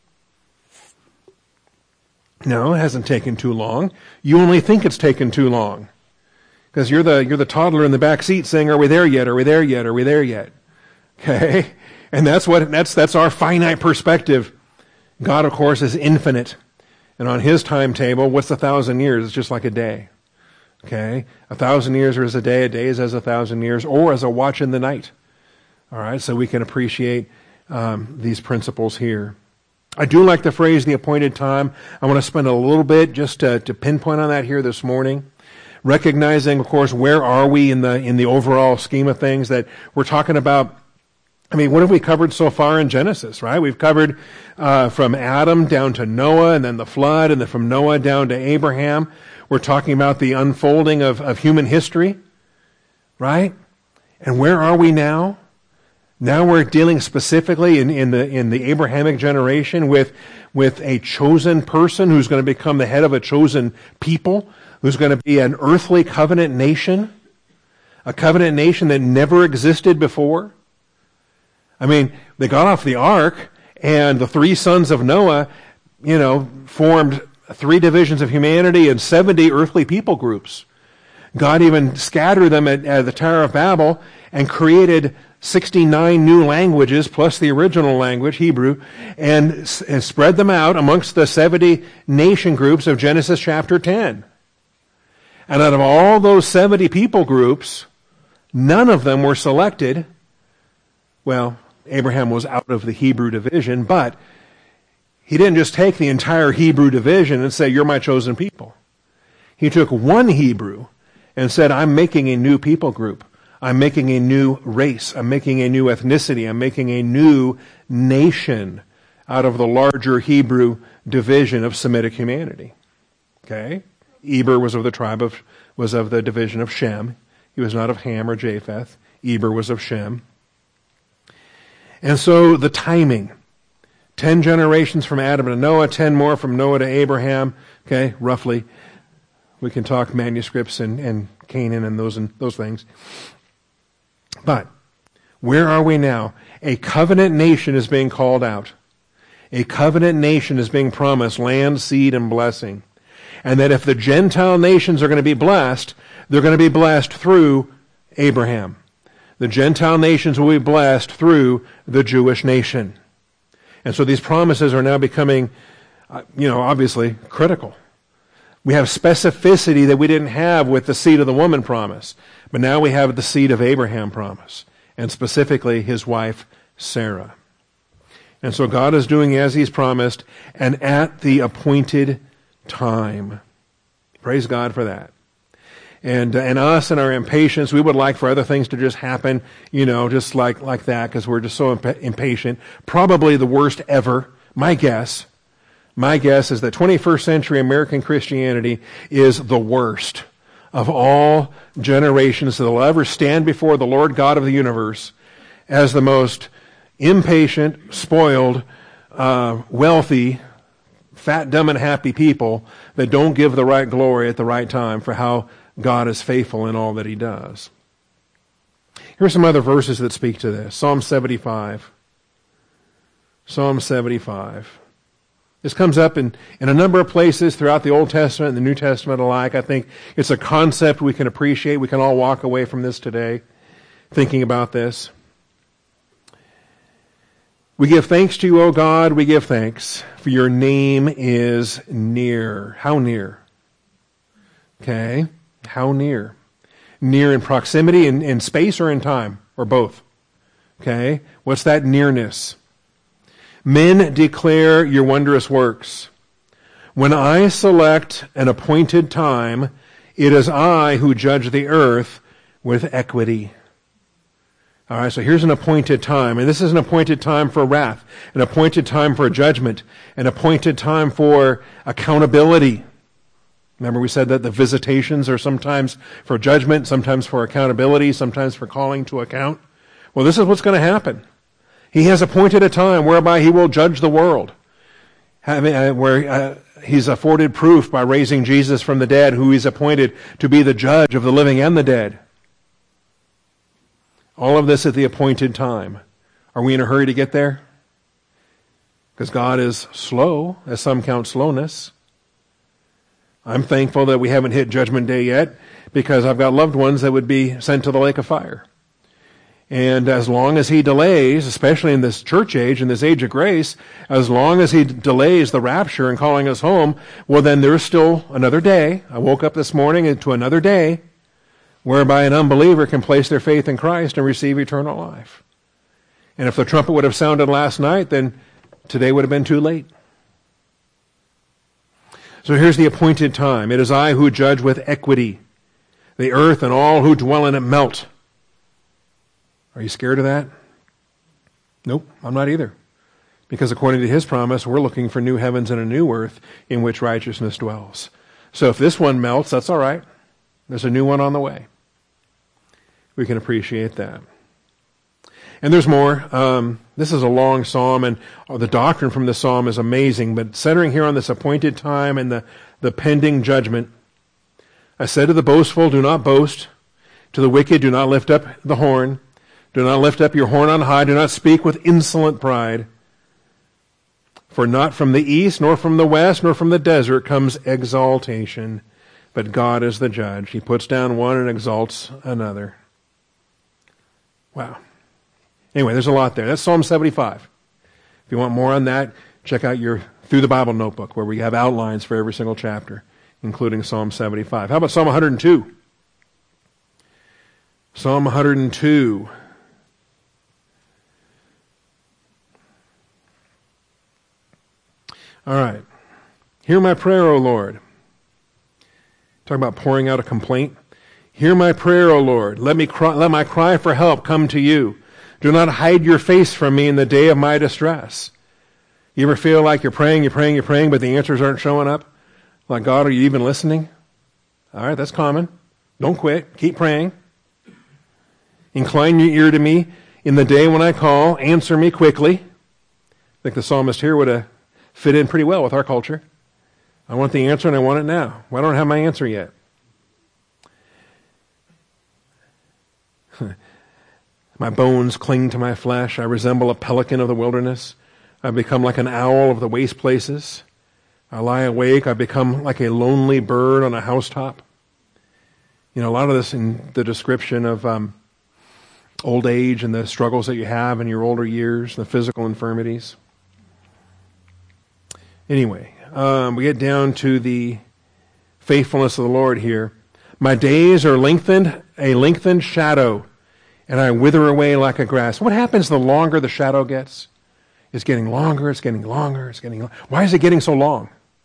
No, it hasn't taken too long. You only think it's taken too long. Because you're the toddler in the back seat saying, are we there yet? Are we there yet? Are we there yet? Okay? And that's our finite perspective. God, of course, is infinite. And on His timetable, what's 1,000 years? It's just like a day. Okay? 1,000 years is a day is as 1,000 years, or as a watch in the night. All right? So we can appreciate these principles here. I do like the phrase, the appointed time. I want to spend a little bit just to pinpoint on that here this morning. Recognizing, of course, where are we in the overall scheme of things that we're talking about. I mean, what have we covered so far in Genesis, right? We've covered from Adam down to Noah, and then the flood, and then from Noah down to Abraham. We're talking about the unfolding of human history, right? And where are we now? Now we're dealing specifically in the Abrahamic generation with a chosen person who's going to become the head of a chosen people, who's going to be an earthly covenant nation, a covenant nation that never existed before. I mean, they got off the ark, and the 3 sons of Noah, formed 3 divisions of humanity and 70 earthly people groups. God even scattered them at the Tower of Babel and created 69 new languages plus the original language, Hebrew, and spread them out amongst the 70 nation groups of Genesis chapter 10. And out of all those 70 people groups, none of them were selected. Well, Abraham was out of the Hebrew division, but he didn't just take the entire Hebrew division and say, you're my chosen people. He took one Hebrew and said, I'm making a new people group. I'm making a new race. I'm making a new ethnicity. I'm making a new nation out of the larger Hebrew division of Semitic humanity. Okay? Eber was of the division of Shem. He was not of Ham or Japheth. Eber was of Shem. And so the timing, 10 generations from Adam to Noah, 10 more from Noah to Abraham, okay, roughly. We can talk manuscripts and Canaan and those things. But where are we now? A covenant nation is being called out. A covenant nation is being promised land, seed, and blessing. and that if the Gentile nations are going to be blessed, they're going to be blessed through Abraham. The Gentile nations will be blessed through the Jewish nation. And so these promises are now becoming, obviously critical. We have specificity that we didn't have with the seed of the woman promise, but now we have the seed of Abraham promise, and specifically his wife Sarah. And so God is doing as he's promised, and at the appointed time. Praise God for that. And us and our impatience, we would like for other things to just happen, just like that, because we're just so impatient. Probably the worst ever. My guess is that 21st century American Christianity is the worst of all generations that will ever stand before the Lord God of the universe as the most impatient, spoiled, wealthy, fat, dumb, and happy people that don't give the right glory at the right time for how God is faithful in all that he does. Here are some other verses that speak to this. Psalm 75. Psalm 75. This comes up in a number of places throughout the Old Testament and the New Testament alike. I think it's a concept we can appreciate. We can all walk away from this today thinking about this. We give thanks to you, O God, we give thanks, for your name is near. How near? Okay. How near? Near in proximity, in space, or in time, or both? Okay. What's that nearness? Men declare your wondrous works. When I select an appointed time, it is I who judge the earth with equity. All right, so here's an appointed time, and this is an appointed time for wrath, an appointed time for judgment, an appointed time for accountability. Remember we said that the visitations are sometimes for judgment, sometimes for accountability, sometimes for calling to account. Well, this is what's going to happen. He has appointed a time whereby he will judge the world, where he's afforded proof by raising Jesus from the dead, who he's appointed to be the judge of the living and the dead. All of this at the appointed time. Are we in a hurry to get there? Because God is slow, as some count slowness. I'm thankful that we haven't hit Judgment Day yet, because I've got loved ones that would be sent to the lake of fire. And as long as he delays, especially in this church age, in this age of grace, as long as he delays the rapture and calling us home, well, then there's still another day. I woke up this morning into another day whereby an unbeliever can place their faith in Christ and receive eternal life. And if the trumpet would have sounded last night, then today would have been too late. So here's the appointed time. It is I who judge with equity. The earth and all who dwell in it melt. Are you scared of that? Nope, I'm not either. Because according to his promise, we're looking for new heavens and a new earth in which righteousness dwells. So if this one melts, that's all right. There's a new one on the way. We can appreciate that. And there's more. This is a long psalm, and the doctrine from the psalm is amazing. But centering here on this appointed time and the pending judgment, I said to the boastful, do not boast. To the wicked, do not lift up the horn. Do not lift up your horn on high. Do not speak with insolent pride. For not from the east, nor from the west, nor from the desert comes exaltation. But God is the judge. He puts down one and exalts another. Wow. Anyway, there's a lot there. That's Psalm 75. If you want more on that, check out your Through the Bible notebook, where we have outlines for every single chapter, including Psalm 75. How about Psalm 102? Psalm 102. All right. Hear my prayer, O Lord. Talk about pouring out a complaint. Hear my prayer, O Lord. Let my cry for help come to you. Do not hide your face from me in the day of my distress. You ever feel like you're praying, but the answers aren't showing up? Like, God, are you even listening? All right, that's common. Don't quit. Keep praying. Incline your ear to me in the day when I call. Answer me quickly. I think the psalmist here would have fit in pretty well with our culture. I want the answer and I want it now. Well, I don't have my answer yet. My bones cling to my flesh. I resemble a pelican of the wilderness. I've become like an owl of the waste places. I lie awake. I become like a lonely bird on a housetop. A lot of this in the description of old age and the struggles that you have in your older years, the physical infirmities. Anyway, we get down to the faithfulness of the Lord here. My days are lengthened, a lengthened shadow, and I wither away like a grass. What happens the longer the shadow gets? It's getting longer, it's getting longer, it's getting longer. Why is it getting so long?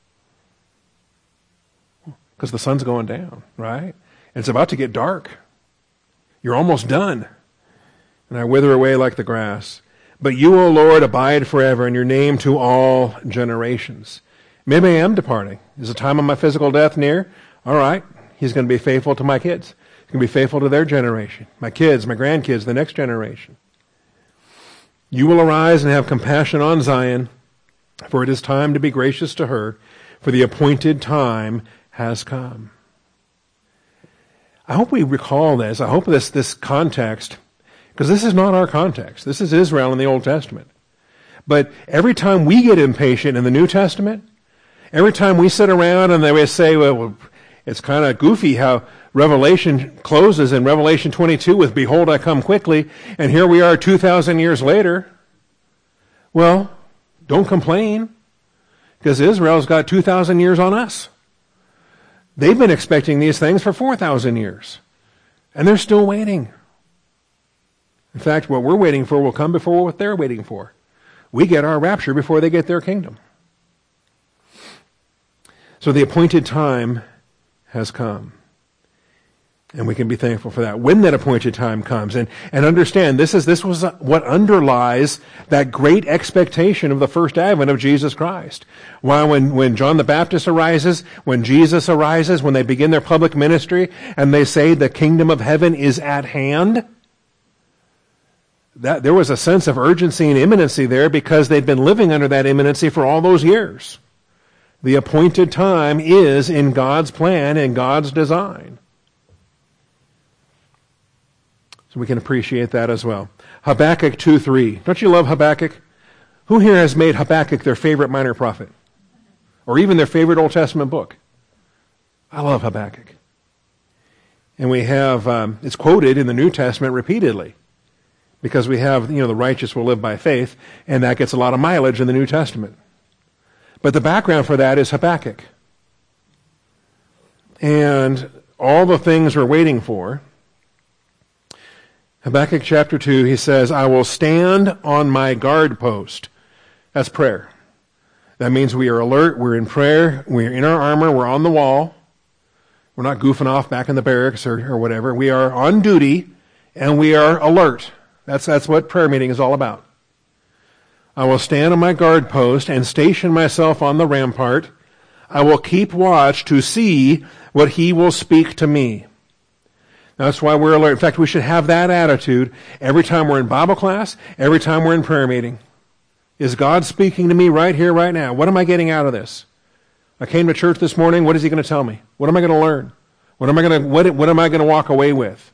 Because the sun's going down, right? And it's about to get dark. You're almost done. And I wither away like the grass. But you, O Lord, abide forever, and your name to all generations. Maybe I am departing. Is the time of my physical death near? All right. He's going to be faithful to my kids. He's going to be faithful to their generation. My kids, my grandkids, the next generation. You will arise and have compassion on Zion, for it is time to be gracious to her, for the appointed time has come. I hope we recall this. I hope this context, because this is not our context. This is Israel in the Old Testament. But every time we get impatient in the New Testament, every time we sit around and they say, well, it's kind of goofy how Revelation closes in Revelation 22 with, behold, I come quickly, and here we are 2,000 years later. Well, don't complain, because Israel's got 2,000 years on us. They've been expecting these things for 4,000 years, and they're still waiting. In fact, what we're waiting for will come before what they're waiting for. We get our rapture before they get their kingdom. So the appointed time has come. And we can be thankful for that. When that appointed time comes, and understand, this was what underlies that great expectation of the first advent of Jesus Christ. Why, when John the Baptist arises, when Jesus arises, when they begin their public ministry, and they say the kingdom of heaven is at hand, that there was a sense of urgency and imminency there because they'd been living under that imminency for all those years. The appointed time is in God's plan and God's design. So we can appreciate that as well. Habakkuk 2:3. Don't you love Habakkuk? Who here has made Habakkuk their favorite minor prophet? Or even their favorite Old Testament book? I love Habakkuk. And we have, it's quoted in the New Testament repeatedly. Because we have, the righteous will live by faith, and that gets a lot of mileage in the New Testament. But the background for that is Habakkuk. And all the things we're waiting for. Habakkuk chapter 2, he says, I will stand on my guard post. That's prayer. That means we are alert, we're in prayer, we're in our armor, we're on the wall. We're not goofing off back in the barracks or whatever. We are on duty, and we are alert. That's what prayer meeting is all about. I will stand on my guard post and station myself on the rampart. I will keep watch to see what he will speak to me. That's why we're alert. In fact, we should have that attitude every time we're in Bible class, every time we're in prayer meeting. Is God speaking to me right here, right now? What am I getting out of this? I came to church this morning. What is he going to tell me? What am I going to learn? What am I going to walk away with?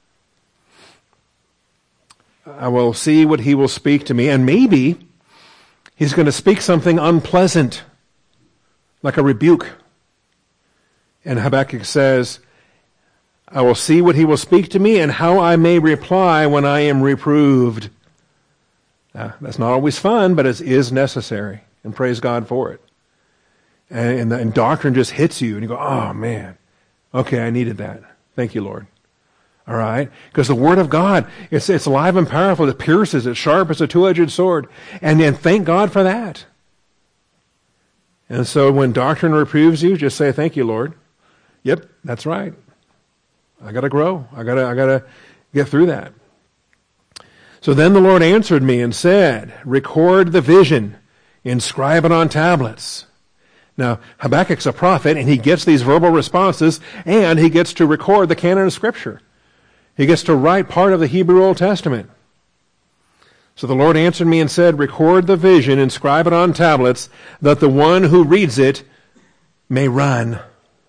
I will see what he will speak to me, and maybe he's going to speak something unpleasant, like a rebuke. And Habakkuk says, I will see what he will speak to me and how I may reply when I am reproved. Now, that's not always fun, but it is necessary, and praise God for it. And doctrine just hits you, and you go, oh, man, okay, I needed that. Thank you, Lord. All right? Because the Word of God, it's alive and powerful. It pierces, it's sharp as a two-edged sword. And then thank God for that. And so when doctrine reproves you, just say, thank you, Lord. Yep, that's right. I got to grow. I got to get through that. So then the Lord answered me and said, record the vision, inscribe it on tablets. Now, Habakkuk's a prophet, and he gets these verbal responses, and he gets to record the canon of Scripture. He gets to write part of the Hebrew Old Testament. So the Lord answered me and said, record the vision, inscribe it on tablets, that the one who reads it may run.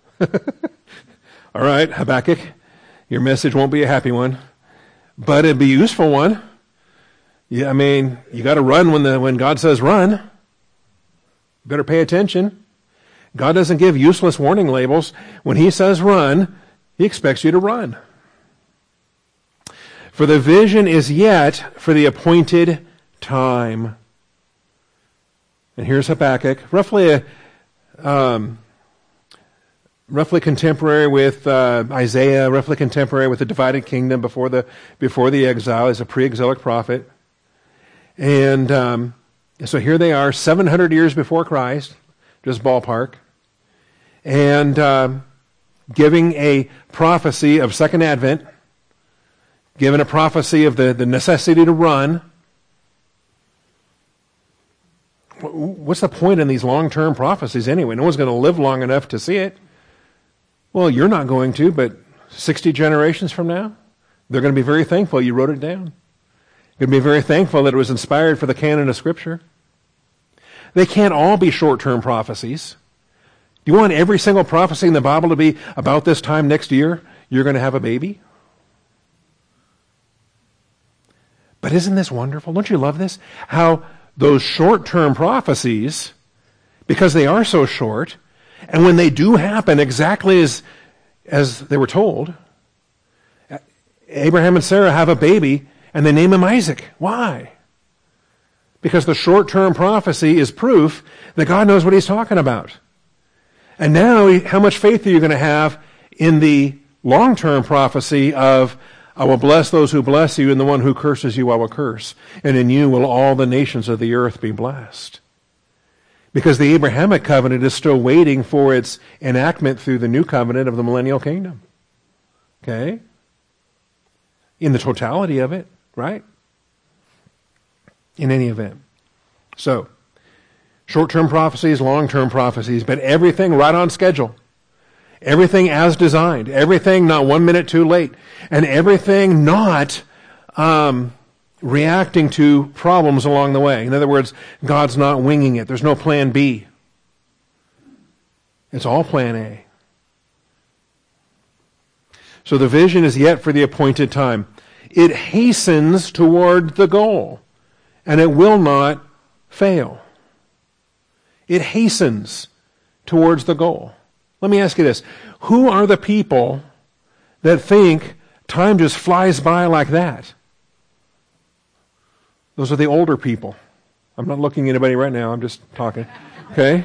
All right, Habakkuk, your message won't be a happy one, but it'll be a useful one. Yeah, I mean, you got to run when God says run. You better pay attention. God doesn't give useless warning labels. When he says run, he expects you to run. For the vision is yet for the appointed time. And here's Habakkuk, roughly contemporary with Isaiah, roughly contemporary with the divided kingdom before the exile. He's a pre-exilic prophet. And so here they are, 700 years before Christ, just ballpark, and giving a prophecy of Second Advent, giving a prophecy of the necessity to run. What's the point in these long-term prophecies anyway? No one's going to live long enough to see it. Well, you're not going to, but 60 generations from now, they're going to be very thankful you wrote it down. They're going to be very thankful that it was inspired for the canon of Scripture. They can't all be short-term prophecies. Do you want every single prophecy in the Bible to be about this time next year, you're going to have a baby? But isn't this wonderful? Don't you love this? How those short-term prophecies, because they are so short, and when they do happen exactly as they were told, Abraham and Sarah have a baby, and they name him Isaac. Why? Because the short-term prophecy is proof that God knows what he's talking about. And now, how much faith are you going to have in the long-term prophecy of, I will bless those who bless you, and the one who curses you I will curse. And in you will all the nations of the earth be blessed. Because the Abrahamic covenant is still waiting for its enactment through the new covenant of the millennial kingdom. Okay? In the totality of it, right? In any event. So, short-term prophecies, long-term prophecies, but everything right on schedule. Everything as designed. Everything not 1 minute too late. And everything not reacting to problems along the way. In other words, God's not winging it. There's no plan B. It's all plan A. So the vision is yet for the appointed time. It hastens toward the goal, and it will not fail. It hastens towards the goal. Let me ask you this. Who are the people that think time just flies by like that? Those are the older people. I'm not looking at anybody right now. I'm just talking. Okay?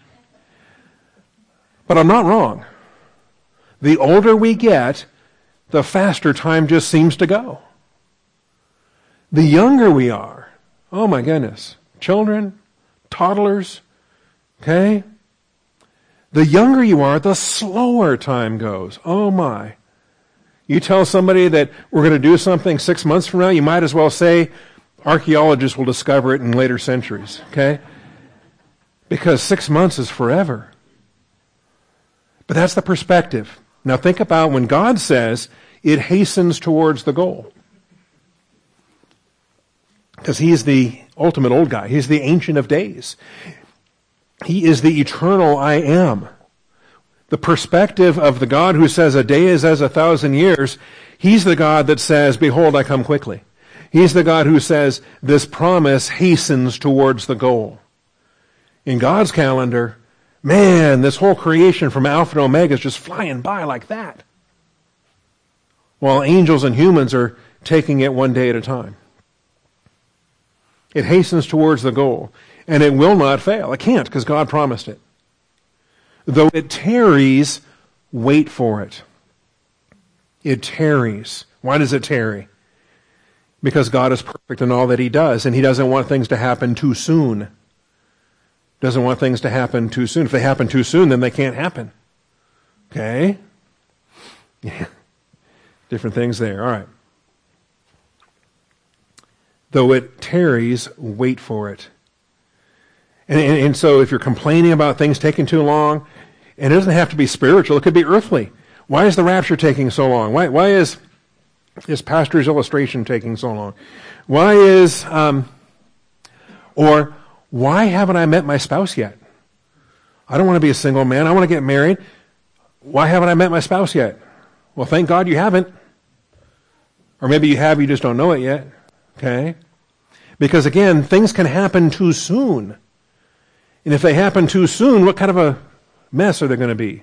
But I'm not wrong. The older we get, the faster time just seems to go. The younger we are, oh my goodness, children, toddlers, okay? The younger you are, the slower time goes. Oh my. You tell somebody that we're going to do something 6 months from now, you might as well say archaeologists will discover it in later centuries, okay? Because 6 months is forever. But that's the perspective. Now think about when God says it hastens towards the goal. Because He is the ultimate old guy. He's the Ancient of Days. He is the eternal I am. The perspective of the God who says a day is as 1,000 years, He's the God that says, behold, I come quickly. He's the God who says this promise hastens towards the goal. In God's calendar, man, this whole creation from Alpha to Omega is just flying by like that. While angels and humans are taking it one day at a time. It hastens towards the goal. And it will not fail. It can't because God promised it. Though it tarries, wait for it. It tarries. Why does it tarry? Because God is perfect in all that He does, and He doesn't want things to happen too soon. Doesn't want things to happen too soon. If they happen too soon, then they can't happen. Okay? Yeah. Different things there. All right. Though it tarries, wait for it. And so if you're complaining about things taking too long, and it doesn't have to be spiritual, it could be earthly. Why is the rapture taking so long? Why is pastor's illustration taking so long? Why is, or why haven't I met my spouse yet? I don't want to be a single man. I want to get married. Why haven't I met my spouse yet? Well, thank God you haven't. Or maybe you have, you just don't know it yet. Okay? Because again, things can happen too soon. And if they happen too soon, what kind of a mess are there going to be?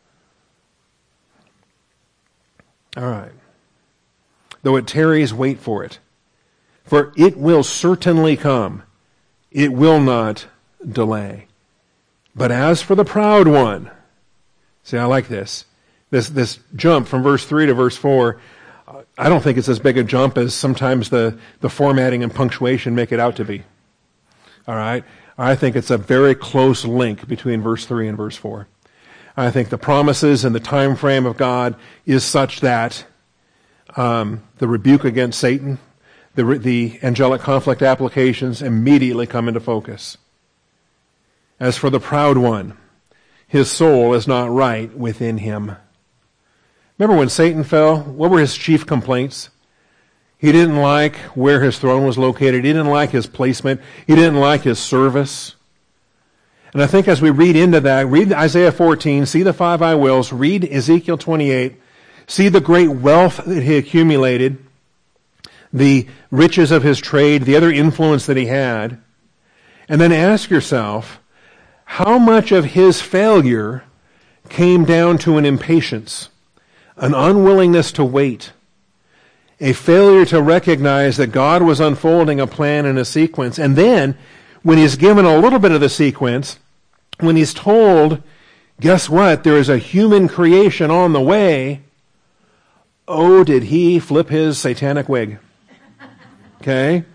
All right. Though it tarries, wait for it. For it will certainly come. It will not delay. But as for the proud one, see, I like this. This jump from verse 3 to verse 4, I don't think it's as big a jump as sometimes the formatting and punctuation make it out to be. All right? I think it's a very close link between verse 3 and verse 4. I think the promises and the time frame of God is such that the rebuke against Satan, the angelic conflict applications immediately come into focus. As for the proud one, his soul is not right within him. Remember when Satan fell? What were his chief complaints? He didn't like where his throne was located. He didn't like his placement. He didn't like his service. And I think as we read into that, read Isaiah 14, see the 5 I wills, read Ezekiel 28, see the great wealth that he accumulated, the riches of his trade, the other influence that he had, and then ask yourself, how much of his failure came down to an impatience, an unwillingness to wait, a failure to recognize that God was unfolding a plan and a sequence, and then when he's given a little bit of the sequence, when he's told, guess what, there is a human creation on the way, oh, did he flip his satanic wig? Okay?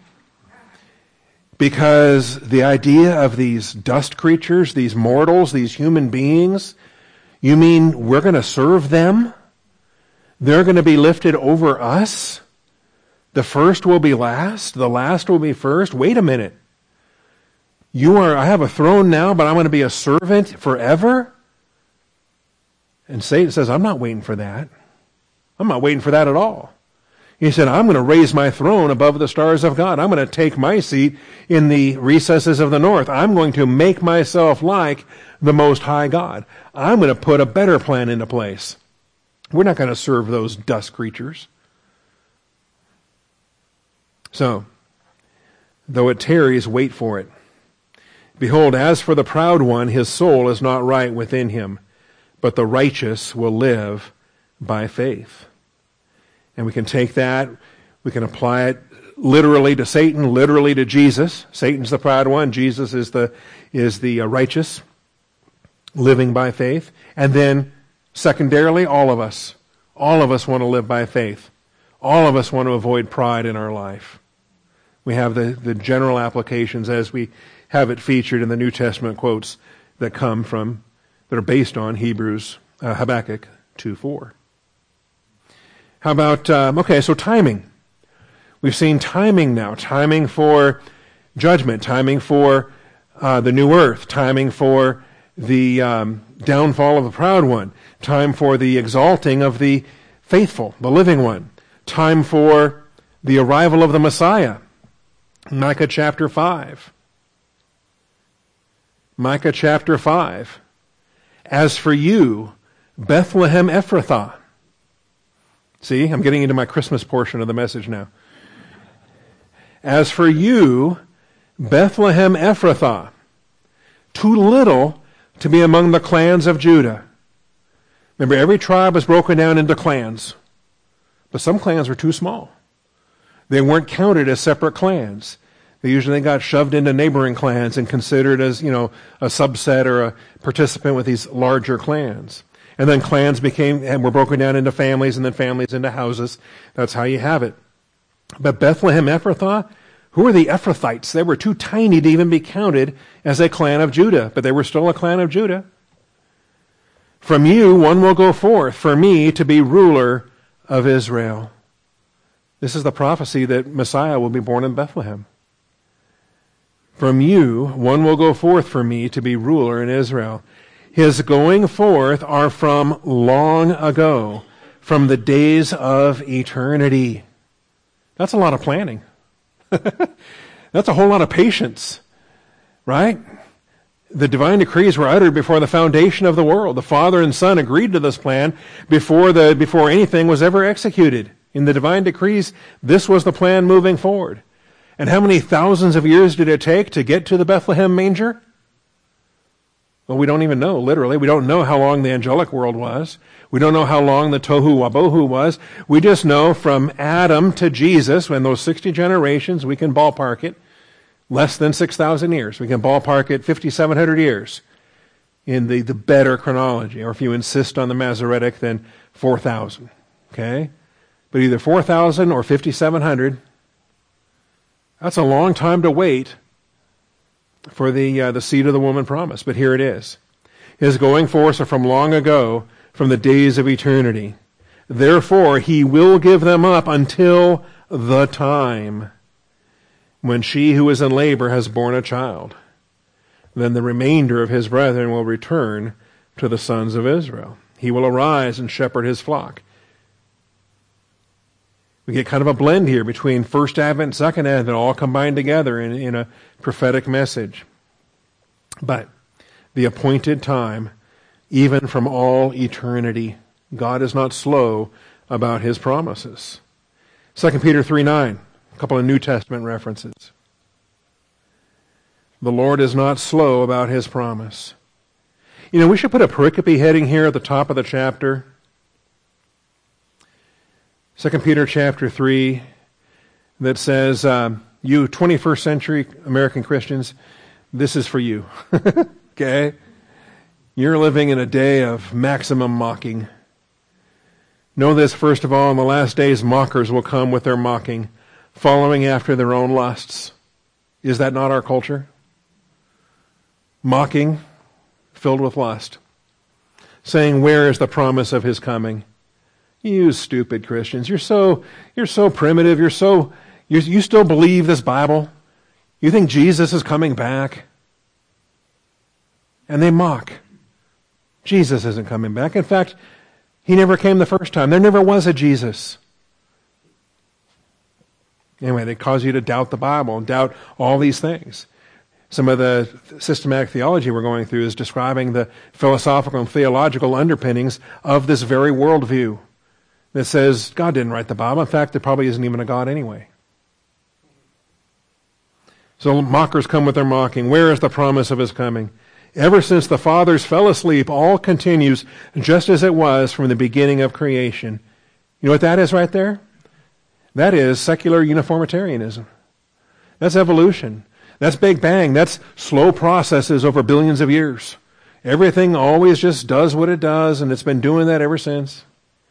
Because the idea of these dust creatures, these mortals, these human beings, you mean we're going to serve them? They're going to be lifted over us? The first will be last? The last will be first? Wait a minute. I have a throne now, but I'm going to be a servant forever? And Satan says, I'm not waiting for that. I'm not waiting for that at all. He said, I'm going to raise my throne above the stars of God. I'm going to take my seat in the recesses of the north. I'm going to make myself like the Most High God. I'm going to put a better plan into place. We're not going to serve those dust creatures. So, though it tarries, wait for it. Behold, as for the proud one, his soul is not right within him, but the righteous will live by faith. And we can take that, we can apply it literally to Satan, literally to Jesus. Satan's the proud one, Jesus is the righteous, living by faith. And then, secondarily, all of us. All of us want to live by faith. All of us want to avoid pride in our life. We have the general applications as we have it featured in the New Testament quotes that are based on Habakkuk 2:4. How about, so timing. We've seen timing now. Timing for judgment. Timing for the new earth. Timing for the downfall of the proud one. Time for the exalting of the faithful, the living one. Time for the arrival of the Messiah. Micah chapter 5. Micah chapter 5. As for you, Bethlehem Ephrathah. See, I'm getting into my Christmas portion of the message now. As for you, Bethlehem Ephrathah, too little to be among the clans of Judah. Remember, every tribe was broken down into clans, but some clans were too small. They weren't counted as separate clans. They usually got shoved into neighboring clans and considered as, a subset or a participant with these larger clans. And then clans were broken down into families, and then families into houses. That's how you have it. But Bethlehem Ephrathah, who are the Ephrathites? They were too tiny to even be counted as a clan of Judah, but they were still a clan of Judah. From you one will go forth, for me to be ruler of Israel. This is the prophecy that Messiah will be born in Bethlehem. From you one will go forth for me to be ruler in Israel. His going forth are from long ago, from the days of eternity. That's a lot of planning. That's a whole lot of patience, right? The divine decrees were uttered before the foundation of the world. The Father and Son agreed to this plan before anything was ever executed. In the divine decrees, this was the plan moving forward. And how many thousands of years did it take to get to the Bethlehem manger? Well, we don't even know, literally. We don't know how long the angelic world was. We don't know how long the tohu wabohu was. We just know from Adam to Jesus, when those 60 generations, we can ballpark it, less than 6,000 years. We can ballpark it 5,700 years in the better chronology. Or if you insist on the Masoretic, then 4,000. Okay? But either 4,000 or 5,700, that's a long time to wait for the seed of the woman promise. But here it is. His going forth are from long ago, from the days of eternity. Therefore, he will give them up until the time when she who is in labor has borne a child. Then the remainder of his brethren will return to the sons of Israel. He will arise and shepherd his flock. We get kind of a blend here between first Advent and second Advent, all combined together in a prophetic message. But the appointed time, even from all eternity, God is not slow about his promises. 2 Peter 3:9, a couple of New Testament references. The Lord is not slow about his promise. We should put a pericope heading here at the top of the chapter. 2 Peter chapter 3, that says, you 21st century American Christians, this is for you. Okay? You're living in a day of maximum mocking. Know this, first of all, in the last days mockers will come with their mocking, following after their own lusts. Is that not our culture? Mocking, filled with lust. Saying, where is the promise of his coming? You stupid Christians, you're so primitive, you still believe this Bible? You think Jesus is coming back? And they mock. Jesus isn't coming back. In fact, he never came the first time. There never was a Jesus. Anyway, they cause you to doubt the Bible and doubt all these things. Some of the systematic theology we're going through is describing the philosophical and theological underpinnings of this very worldview that says God didn't write the Bible. In fact, there probably isn't even a God anyway. So mockers come with their mocking. Where is the promise of his coming? Ever since the fathers fell asleep, all continues just as it was from the beginning of creation. You know what that is right there? That is secular uniformitarianism. That's evolution. That's Big Bang. That's slow processes over billions of years. Everything always just does what it does, and it's been doing that ever since.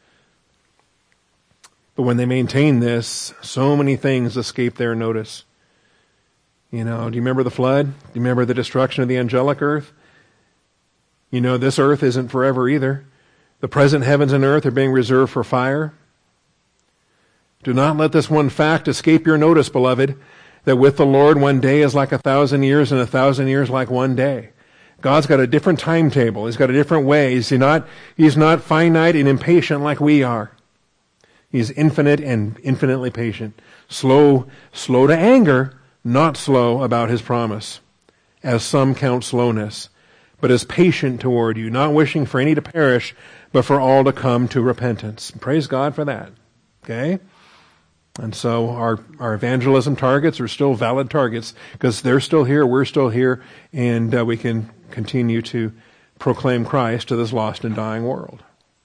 But when they maintain this, so many things escape their notice. Do you remember the flood? Do you remember the destruction of the angelic earth? This earth isn't forever either. The present heavens and earth are being reserved for fire. Do not let this one fact escape your notice, beloved, that with the Lord 1 day is like 1,000 years and 1,000 years like 1 day. God's got a different timetable. He's got a different way. He's not finite and impatient like we are. He's infinite and infinitely patient. Slow to anger, not slow about his promise, as some count slowness, but is patient toward you, not wishing for any to perish, but for all to come to repentance. Praise God for that. Okay? And so our evangelism targets are still valid targets, because they're still here, we're still here, and we can continue to proclaim Christ to this lost and dying world.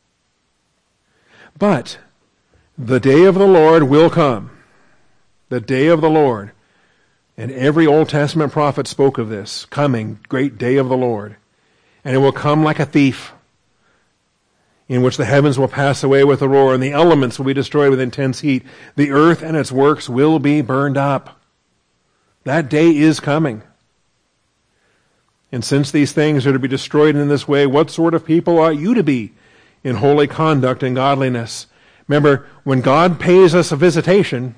But the day of the Lord will come. The day of the Lord. And every Old Testament prophet spoke of this coming, great day of the Lord. And it will come like a thief, in which the heavens will pass away with a roar, and the elements will be destroyed with intense heat. The earth and its works will be burned up. That day is coming. And since these things are to be destroyed in this way, what sort of people ought you to be in holy conduct and godliness? Remember, when God pays us a visitation,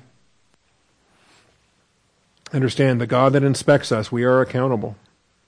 understand, the God that inspects us, we are accountable.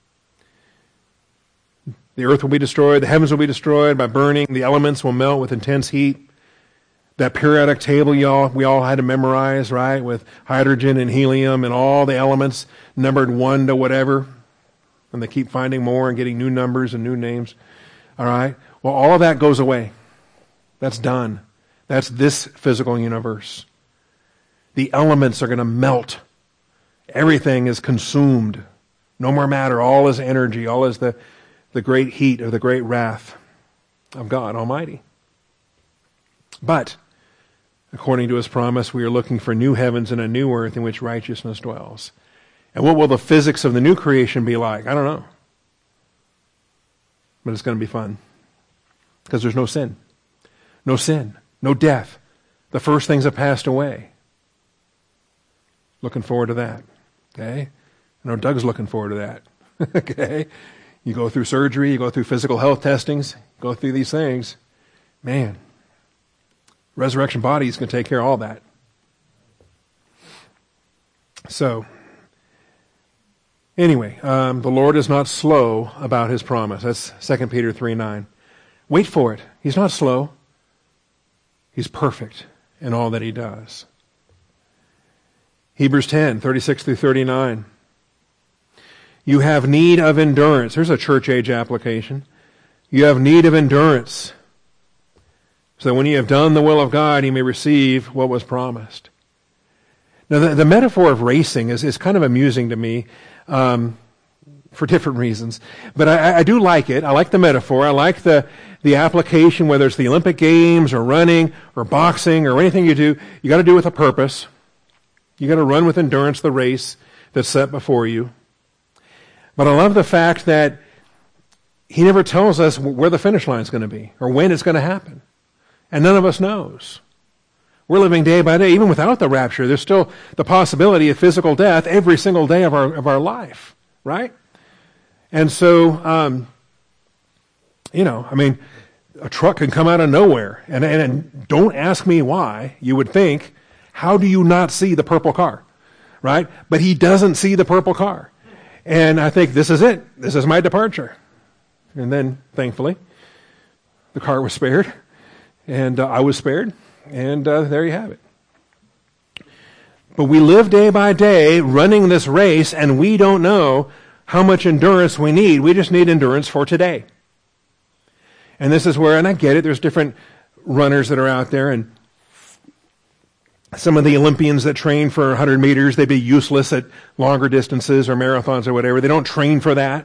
The earth will be destroyed, the heavens will be destroyed by burning, the elements will melt with intense heat. That periodic table we all had to memorize, right, with hydrogen and helium and all the elements numbered 1 to whatever, and they keep finding more and getting new numbers and new names. All right? Well, all of that goes away. That's done. That's this physical universe. The elements are going to melt. Everything is consumed. No more matter. All is energy. All is the the great heat of the great wrath of God Almighty. But, according to his promise, we are looking for new heavens and a new earth in which righteousness dwells. And what will the physics of the new creation be like? I don't know. But it's going to be fun. Because there's no sin. No sin. No death. The first things have passed away. Looking forward to that. Okay? I know Doug's looking forward to that. Okay? You go through surgery, you go through physical health testings, go through these things. Man, resurrection body is going to take care of all that. So, anyway, the Lord is not slow about his promise. That's 2 Peter 3:9. Wait for it. He's not slow. He's perfect in all that he does. Hebrews 10:36 through 39. You have need of endurance. There's a church age application. You have need of endurance, so that when you have done the will of God, you may receive what was promised. Now, the metaphor of racing is kind of amusing to me for different reasons. But I do like it. I like the metaphor. I like the application, whether it's the Olympic Games or running or boxing or anything you do. You got to do it with a purpose. You got to run with endurance the race that's set before you. But I love the fact that he never tells us where the finish line is going to be or when it's going to happen. And none of us knows. We're living day by day. Even without the rapture, there's still the possibility of physical death every single day of our life, right? And so, a truck can come out of nowhere. And don't ask me why. You would think, how do you not see the purple car, right? But he doesn't see the purple car. And I think, this is it. This is my departure. And then, thankfully, the car was spared. And I was spared. And there you have it. But we live day by day running this race, and we don't know how much endurance we need. We just need endurance for today. And this is where, and I get it, there's different runners that are out there, and some of the Olympians that train for 100 meters, they'd be useless at longer distances or marathons or whatever. They don't train for that.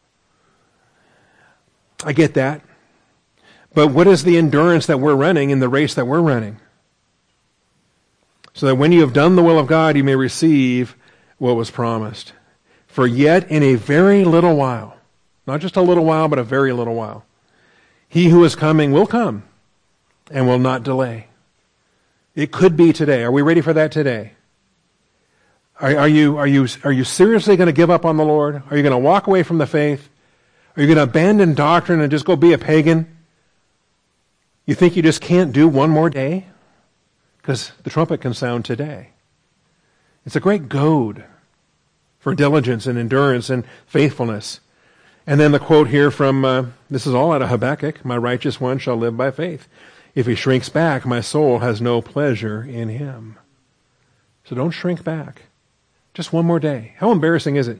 I get that. But what is the endurance that we're running in the race that we're running? So that when you have done the will of God, you may receive what was promised. For yet in a very little while, not just a little while, but a very little while, he who is coming will come and will not delay. It could be today. Are we ready for that today? Are you seriously going to give up on the Lord? Are you going to walk away from the faith? Are you going to abandon doctrine and just go be a pagan? You think you just can't do one more day? Because the trumpet can sound today. It's a great goad for diligence and endurance and faithfulness. And then the quote here from, this is all out of Habakkuk, my righteous one shall live by faith. If he shrinks back, my soul has no pleasure in him. So don't shrink back. Just one more day. How embarrassing is it?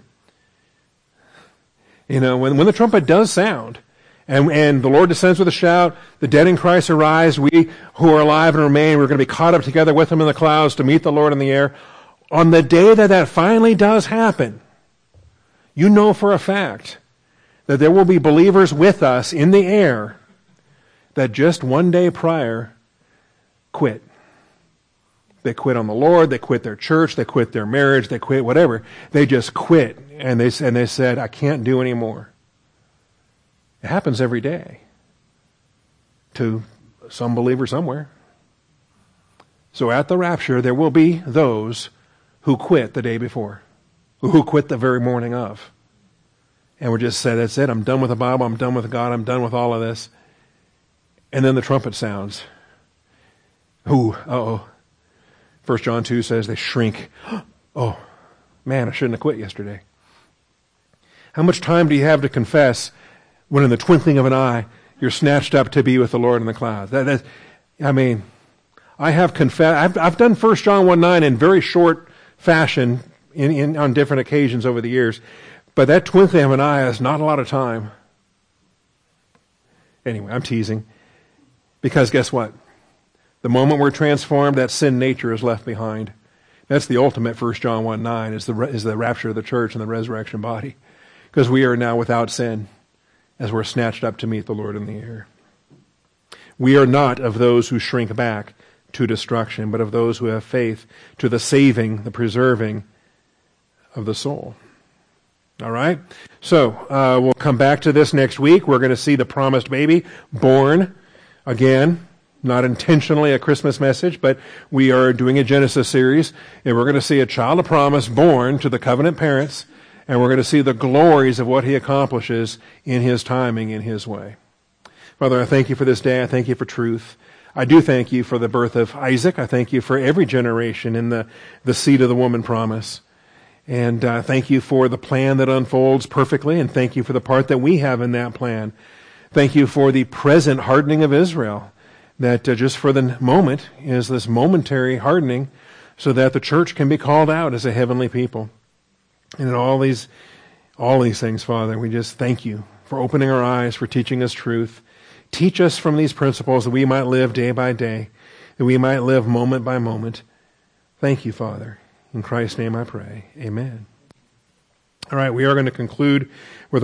You know, when the trumpet does sound, and the Lord descends with a shout, the dead in Christ arise, we who are alive and remain, we're going to be caught up together with him in the clouds to meet the Lord in the air. On the day that finally does happen, you know for a fact that there will be believers with us in the air that just one day prior quit. They quit on the Lord, they quit their church, they quit their marriage, they quit whatever. They just quit, and they said, I can't do any more. It happens every day to some believer somewhere. So at the rapture, there will be those who quit the day before, who quit the very morning of. And we're just said, that's it, I'm done with the Bible, I'm done with God, I'm done with all of this. And then the trumpet sounds. Ooh, uh-oh. 1 John 2 says they shrink. Oh, man, I shouldn't have quit yesterday. How much time do you have to confess when in the twinkling of an eye you're snatched up to be with the Lord in the clouds? I have confessed. I've done 1 John 1:9 in very short fashion on different occasions over the years. But that twinkling of an eye is not a lot of time. Anyway, I'm teasing. Because guess what? The moment we're transformed, that sin nature is left behind. That's the ultimate 1 John 1:9 is the rapture of the church and the resurrection body. Because we are now without sin. as we're snatched up to meet the Lord in the air. We are not of those who shrink back to destruction, but of those who have faith to the saving, the preserving of the soul. All right? So, we'll come back to this next week. We're going to see the promised baby born again. Not intentionally a Christmas message, but we are doing a Genesis series, and we're going to see a child of promise born to the covenant parents, and we're going to see the glories of what he accomplishes in his timing, in his way. Father, I thank you for this day. I thank you for truth. I do thank you for the birth of Isaac. I thank you for every generation in the seed of the woman promise. And thank you for the plan that unfolds perfectly, and thank you for the part that we have in that plan. Thank you for the present hardening of Israel, that just for the moment is this momentary hardening so that the church can be called out as a heavenly people. And in all these things, Father, we just thank you for opening our eyes, for teaching us truth. Teach us from these principles that we might live day by day, that we might live moment by moment. Thank you, Father. In Christ's name I pray. Amen. All right, we are going to conclude with